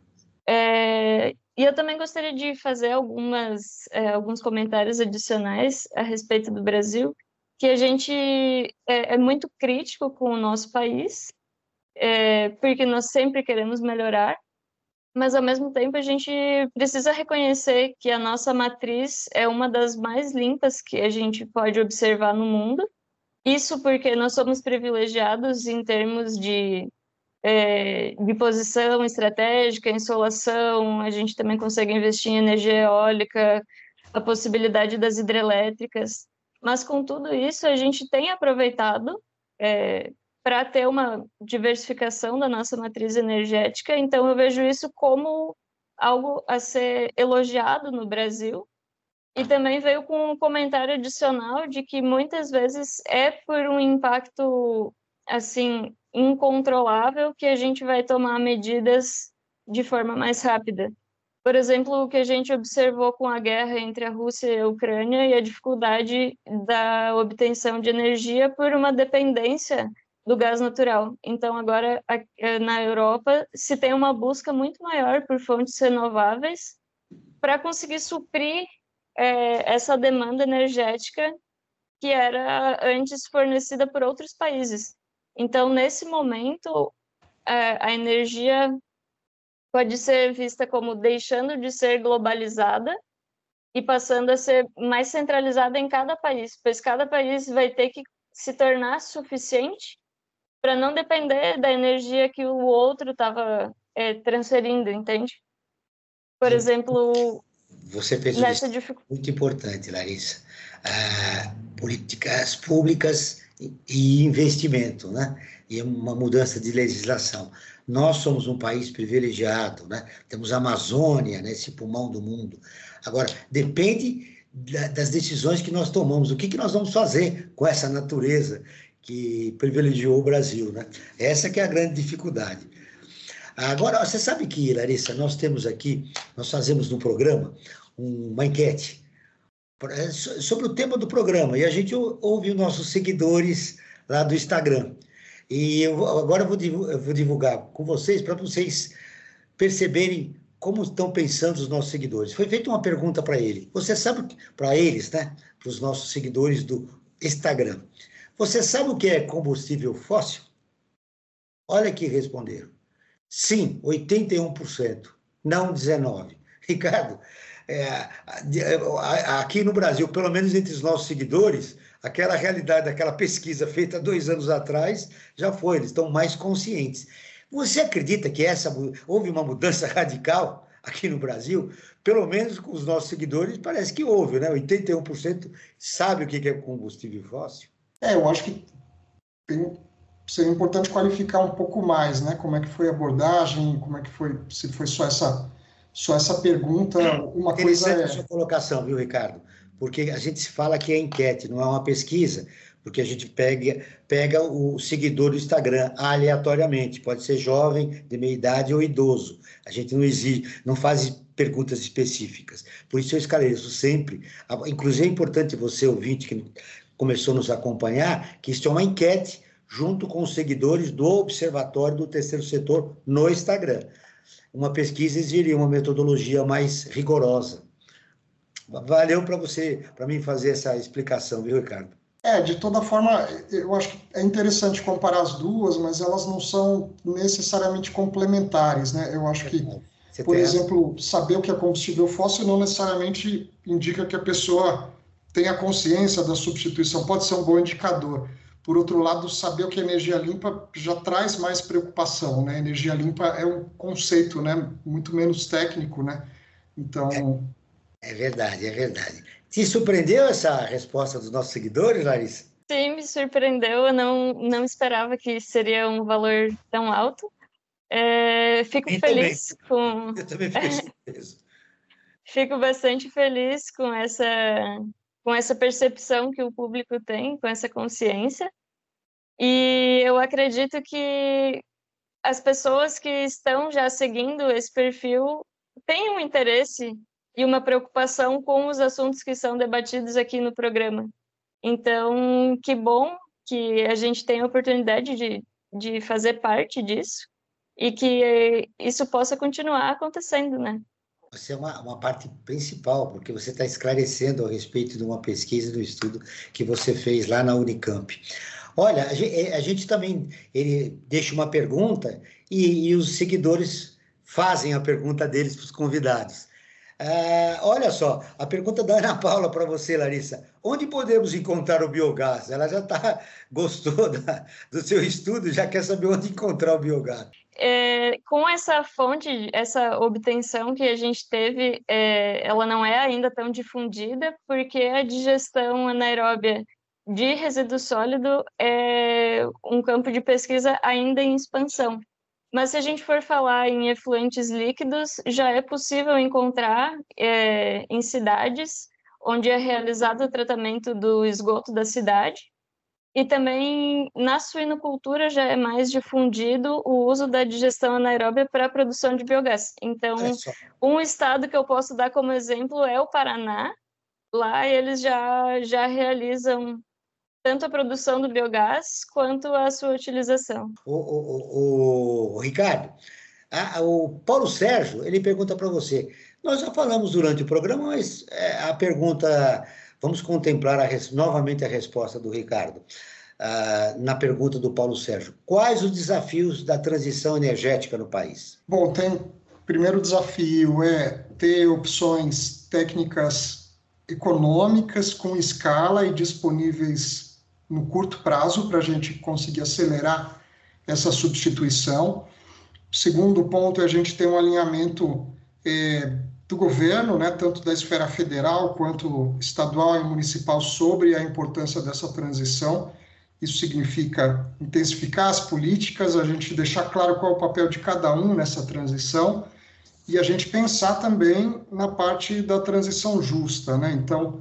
É, e eu também gostaria de fazer algumas, é, alguns comentários adicionais a respeito do Brasil, que a gente é, é muito crítico com o nosso país, é, porque nós sempre queremos melhorar, mas ao mesmo tempo a gente precisa reconhecer que a nossa matriz é uma das mais limpas que a gente pode observar no mundo. Isso porque nós somos privilegiados em termos de, é, de posição estratégica, insolação, a gente também consegue investir em energia eólica, a possibilidade das hidrelétricas, mas com tudo isso a gente tem aproveitado é, para ter uma diversificação da nossa matriz energética, então eu vejo isso como algo a ser elogiado no Brasil. E também veio com um comentário adicional de que muitas vezes é por um impacto assim incontrolável que a gente vai tomar medidas de forma mais rápida. Por exemplo, o que a gente observou com a guerra entre a Rússia e a Ucrânia e a dificuldade da obtenção de energia por uma dependência do gás natural. Então, agora, na Europa, se tem uma busca muito maior por fontes renováveis para conseguir suprir é, essa demanda energética que era antes fornecida por outros países. Então, nesse momento, a, a energia pode ser vista como deixando de ser globalizada e passando a ser mais centralizada em cada país, pois cada país vai ter que se tornar suficiente para não depender da energia que o outro estava é, transferindo, entende? Por exemplo... Você fez um dific... muito importante, Larissa. Ah, políticas públicas e investimento, né? E uma mudança de legislação. Nós somos um país privilegiado, né? Temos a Amazônia, né? Esse pulmão do mundo. Agora, depende da, das decisões que nós tomamos. O que, que nós vamos fazer com essa natureza que privilegiou o Brasil, né? Essa que é a grande dificuldade. Agora, você sabe que, Larissa, nós temos aqui, nós fazemos no programa uma enquete sobre o tema do programa, e a gente ouve os nossos seguidores lá do Instagram. E eu, agora eu vou, eu vou divulgar com vocês, para vocês perceberem como estão pensando os nossos seguidores. Foi feita uma pergunta para ele. Você sabe, para eles, né? Para os nossos seguidores do Instagram. Você sabe o que é combustível fóssil? Olha que responderam. Sim, oitenta e um por cento. Não, dezenove por cento. Ricardo, é, aqui no Brasil, pelo menos entre os nossos seguidores, aquela realidade, aquela pesquisa feita dois anos atrás, já foi, eles estão mais conscientes. Você acredita que essa, houve uma mudança radical aqui no Brasil? Pelo menos com os nossos seguidores, parece que houve, né? oitenta e um por cento sabe o que é combustível fóssil? É, eu acho que tem, seria importante qualificar um pouco mais, né? Como é que foi a abordagem, como é que foi, se foi só essa, só essa pergunta, uma Interessante coisa é... a sua colocação, viu, Ricardo? Porque a gente fala que é enquete, não é uma pesquisa, porque a gente pega, pega o seguidor do Instagram aleatoriamente, pode ser jovem, de meia idade ou idoso. A gente não exige, não faz perguntas específicas. Por isso eu esclareço sempre, inclusive é importante você, ouvinte, que começou a nos acompanhar, que isso é uma enquete junto com os seguidores do Observatório do Terceiro Setor no Instagram. Uma pesquisa exigiria uma metodologia mais rigorosa. Valeu para você, para mim fazer essa explicação, viu, Ricardo? É, de toda forma, eu acho que é interessante comparar as duas, mas elas não são necessariamente complementares, né? Eu acho que, por exemplo, saber o que é combustível fóssil não necessariamente indica que a pessoa tem a consciência da substituição, pode ser um bom indicador. Por outro lado, saber o que é energia limpa já traz mais preocupação, né? Energia limpa é um conceito, né, muito menos técnico, né? Então... É, é verdade, é verdade. Te surpreendeu essa resposta dos nossos seguidores, Larissa? Sim, me surpreendeu. Eu não, não esperava que seria um valor tão alto. É, fico Eu feliz também. com... Eu também fiquei surpreso. Fico bastante feliz com essa, com essa percepção que o público tem, com essa consciência. E eu acredito que as pessoas que estão já seguindo esse perfil têm um interesse e uma preocupação com os assuntos que são debatidos aqui no programa. Então, que bom que a gente tem a oportunidade de, de fazer parte disso e que isso possa continuar acontecendo, né? Você é uma, uma parte principal, porque você está esclarecendo a respeito de uma pesquisa, do estudo que você fez lá na Unicamp. Olha, a gente, a gente também ele deixa uma pergunta e, e os seguidores fazem a pergunta deles para os convidados. Ah, olha só, a pergunta da Ana Paula para você, Larissa. Onde podemos encontrar o biogás? Ela já tá, gostou da, do seu estudo, já quer saber onde encontrar o biogás. É, com essa fonte, essa obtenção que a gente teve, é, ela não é ainda tão difundida, porque a digestão anaeróbia de resíduo sólido é um campo de pesquisa ainda em expansão. Mas se a gente for falar em efluentes líquidos, já é possível encontrar é, em cidades onde é realizado o tratamento do esgoto da cidade. E também na suinocultura já é mais difundido o uso da digestão anaeróbia para a produção de biogás. Então, um estado que eu posso dar como exemplo é o Paraná. Lá eles já, já realizam tanto a produção do biogás quanto a sua utilização. O, o, o, o Ricardo, a, o Paulo Sérgio, ele pergunta para você. Nós já falamos durante o programa, mas é, a pergunta... Vamos contemplar a res... novamente a resposta do Ricardo, uh, na pergunta do Paulo Sérgio. Quais os desafios da transição energética no país? Bom, tem, o primeiro desafio é ter opções técnicas econômicas com escala e disponíveis no curto prazo para a gente conseguir acelerar essa substituição. O segundo ponto é a gente ter um alinhamento é, do governo, né, tanto da esfera federal quanto estadual e municipal, sobre a importância dessa transição. Isso significa intensificar as políticas, a gente deixar claro qual é o papel de cada um nessa transição e a gente pensar também na parte da transição justa, né? Então,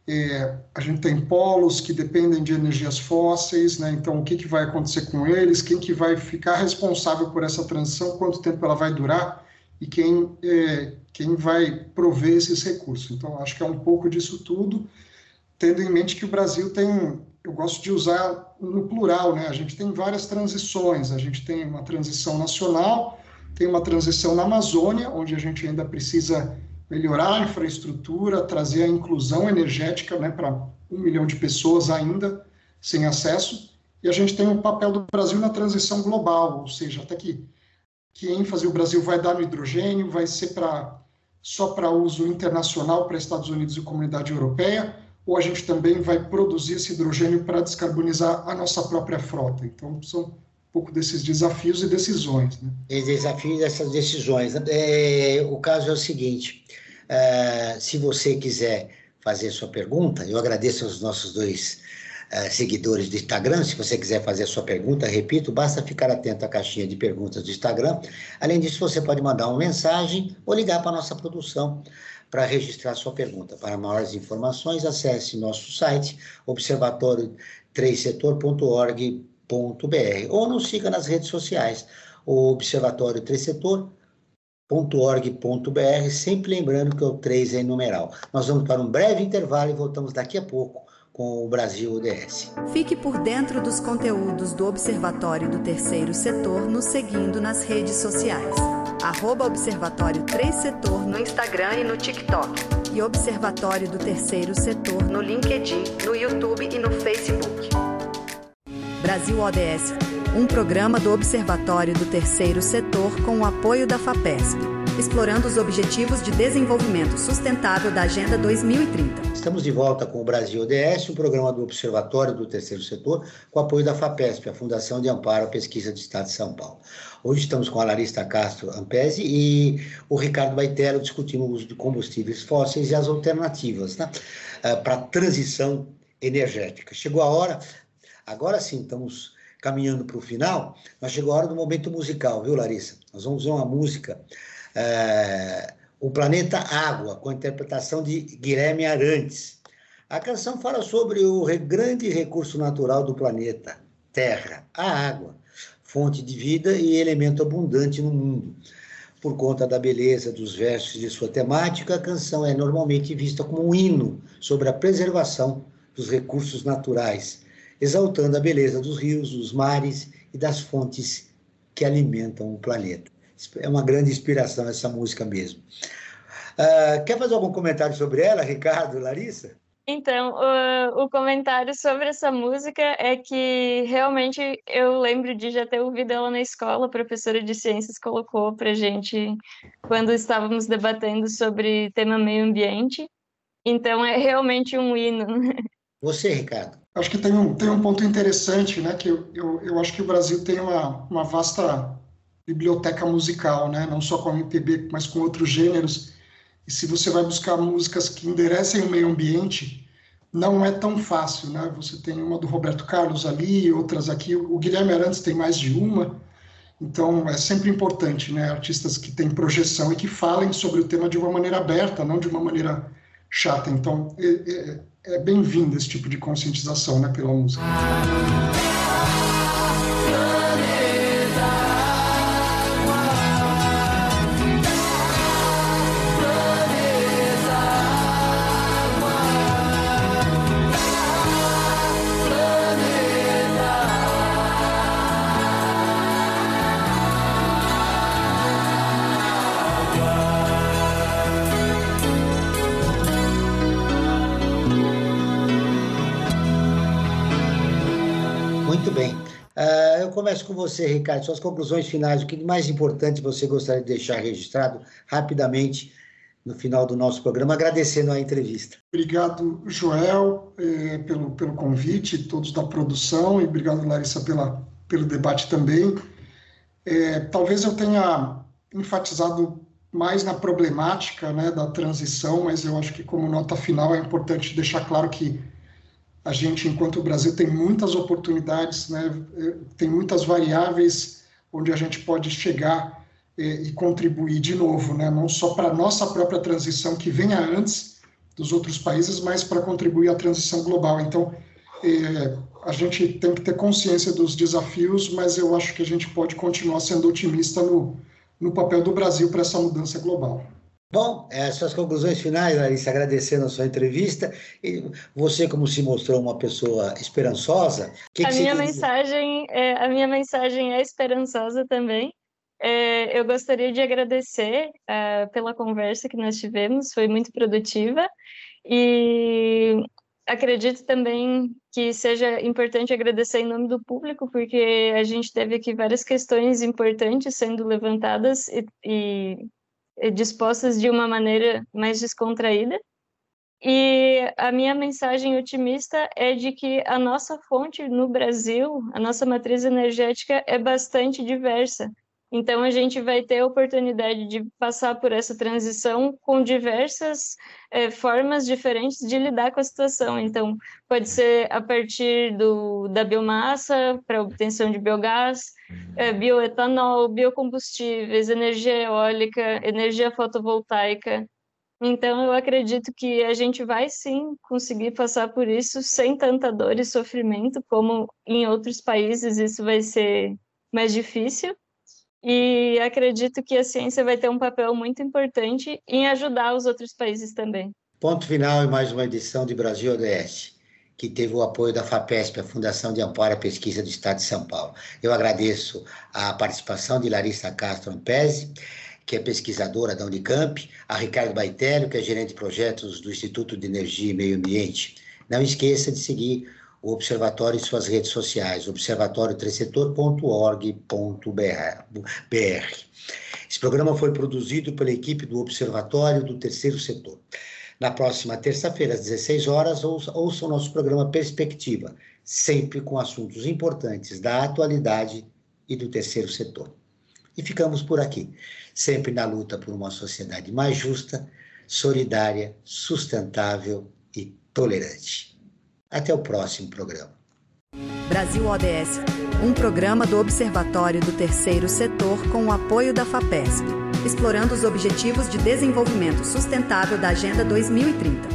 é, a gente tem polos que dependem de energias fósseis, né? Então, o que, que vai acontecer com eles, quem que vai ficar responsável por essa transição, quanto tempo ela vai durar e quem... É, quem vai prover esses recursos. Então, acho que é um pouco disso tudo, tendo em mente que o Brasil tem, eu gosto de usar no plural, né? A gente tem várias transições, a gente tem uma transição nacional, tem uma transição na Amazônia, onde a gente ainda precisa melhorar a infraestrutura, trazer a inclusão energética, né, para um milhão de pessoas ainda sem acesso, e a gente tem o papel do Brasil na transição global, ou seja, até que, que ênfase o Brasil vai dar no hidrogênio, vai ser para só para uso internacional para Estados Unidos e Comunidade Europeia, ou a gente também vai produzir esse hidrogênio para descarbonizar a nossa própria frota. Então, são um pouco desses desafios e decisões, né? E desafios dessas decisões. É, o caso é o seguinte, é, se você quiser fazer sua pergunta, eu agradeço aos nossos dois Uh, seguidores do Instagram. Se você quiser fazer a sua pergunta, repito, basta ficar atento à caixinha de perguntas do Instagram. Além disso, você pode mandar uma mensagem ou ligar para a nossa produção para registrar a sua pergunta. Para maiores informações, acesse nosso site observatório três setor ponto org ponto br ou nos siga nas redes sociais, o observatório três setor ponto org ponto br, sempre lembrando que o três é em numeral. Nós vamos para um breve intervalo e voltamos daqui a pouco com o Brasil U D S. Fique por dentro dos conteúdos do Observatório do Terceiro Setor nos seguindo nas redes sociais. Arroba Observatório três Setor no Instagram e no TikTok. E Observatório do Terceiro Setor no LinkedIn, no YouTube e no Facebook. Brasil O D S, um programa do Observatório do Terceiro Setor com o apoio da FAPESP. explorando os Objetivos de Desenvolvimento Sustentável da Agenda dois mil e trinta. Estamos de volta com o Brasil O D S, o programa do Observatório do Terceiro Setor, com apoio da FAPESP, a Fundação de Amparo à Pesquisa do Estado de São Paulo. Hoje estamos com a Larissa Castro Ampesi e o Ricardo Baitello discutindo o uso de combustíveis fósseis e as alternativas, né, para a transição energética. Chegou a hora, agora sim, estamos caminhando para o final, mas chegou a hora do momento musical, viu, Larissa? Nós vamos ver uma música, é, O Planeta Água, com a interpretação de Guilherme Arantes. A canção fala sobre o grande recurso natural do planeta, Terra, a água, fonte de vida e elemento abundante no mundo. Por conta da beleza dos versos de sua temática, a canção é normalmente vista como um hino sobre a preservação dos recursos naturais, exaltando a beleza dos rios, dos mares e das fontes que alimentam o planeta. É uma grande inspiração essa música mesmo. Uh, quer fazer algum comentário sobre ela, Ricardo, Larissa? Então, o, o comentário sobre essa música é que realmente eu lembro de já ter ouvido ela na escola, a professora de ciências colocou para gente quando estávamos debatendo sobre tema meio ambiente. Então, é realmente um hino. Você, Ricardo? Acho que tem um, tem um ponto interessante, né? Que eu, eu, eu acho que o Brasil tem uma, uma vasta biblioteca musical, né? Não só com a M P B, mas com outros gêneros. E se você vai buscar músicas que enderecem o meio ambiente, não é tão fácil, né? Você tem uma do Roberto Carlos ali, outras aqui. O Guilherme Arantes tem mais de uma. Então, é sempre importante, né? Artistas que têm projeção e que falem sobre o tema de uma maneira aberta, não de uma maneira chata. Então, é, é, é bem-vindo esse tipo de conscientização, né, pela música. Muito bem. Uh, eu começo com você, Ricardo. Suas conclusões finais, o que de mais importante você gostaria de deixar registrado rapidamente no final do nosso programa, agradecendo a entrevista. Obrigado, Joel, eh, pelo, pelo convite, todos da produção, e obrigado, Larissa, pela, pelo debate também. Eh, talvez eu tenha enfatizado mais na problemática, né, da transição, mas eu acho que como nota final é importante deixar claro que a gente, enquanto o Brasil, tem muitas oportunidades, né, tem muitas variáveis onde a gente pode chegar eh, e contribuir de novo, né, não só para a nossa própria transição, que venha antes dos outros países, mas para contribuir à transição global. Então, eh, a gente tem que ter consciência dos desafios, mas eu acho que a gente pode continuar sendo otimista no, no papel do Brasil para essa mudança global. Bom, as suas conclusões finais, Larissa, agradecendo a sua entrevista. E você, como se mostrou uma pessoa esperançosa... Que a, que minha você mensagem é, a minha mensagem é esperançosa também. É, eu gostaria de agradecer é, pela conversa que nós tivemos, foi muito produtiva. E acredito também que seja importante agradecer em nome do público, porque a gente teve aqui várias questões importantes sendo levantadas e... e dispostas de uma maneira mais descontraída. E a minha mensagem otimista é de que a nossa fonte no Brasil, a nossa matriz energética é bastante diversa. Então, a gente vai ter a oportunidade de passar por essa transição com diversas é, formas diferentes de lidar com a situação. Então, pode ser a partir do, da biomassa para obtenção de biogás, é, bioetanol, biocombustíveis, energia eólica, energia fotovoltaica. Então, eu acredito que a gente vai, sim, conseguir passar por isso sem tanta dor e sofrimento, como em outros países isso vai ser mais difícil. E acredito que a ciência vai ter um papel muito importante em ajudar os outros países também. Ponto final em mais uma edição de Brasil O D S, que teve o apoio da FAPESP, a Fundação de Amparo à Pesquisa do Estado de São Paulo. Eu agradeço a participação de Larissa Castro Ampesi, que é pesquisadora da Unicamp, a Ricardo Baitello, que é gerente de projetos do Instituto de Energia e Meio Ambiente. Não esqueça de seguir o Observatório em suas redes sociais, observatório três setor ponto org ponto br. Esse programa foi produzido pela equipe do Observatório do Terceiro Setor. Na próxima terça-feira, às dezesseis horas, ouça o nosso programa Perspectiva, sempre com assuntos importantes da atualidade e do terceiro setor. E ficamos por aqui, sempre na luta por uma sociedade mais justa, solidária, sustentável e tolerante. Até o próximo programa. Brasil O D S, um programa do Observatório do Terceiro Setor com o apoio da FAPESP, explorando os Objetivos de Desenvolvimento Sustentável da Agenda dois mil e trinta.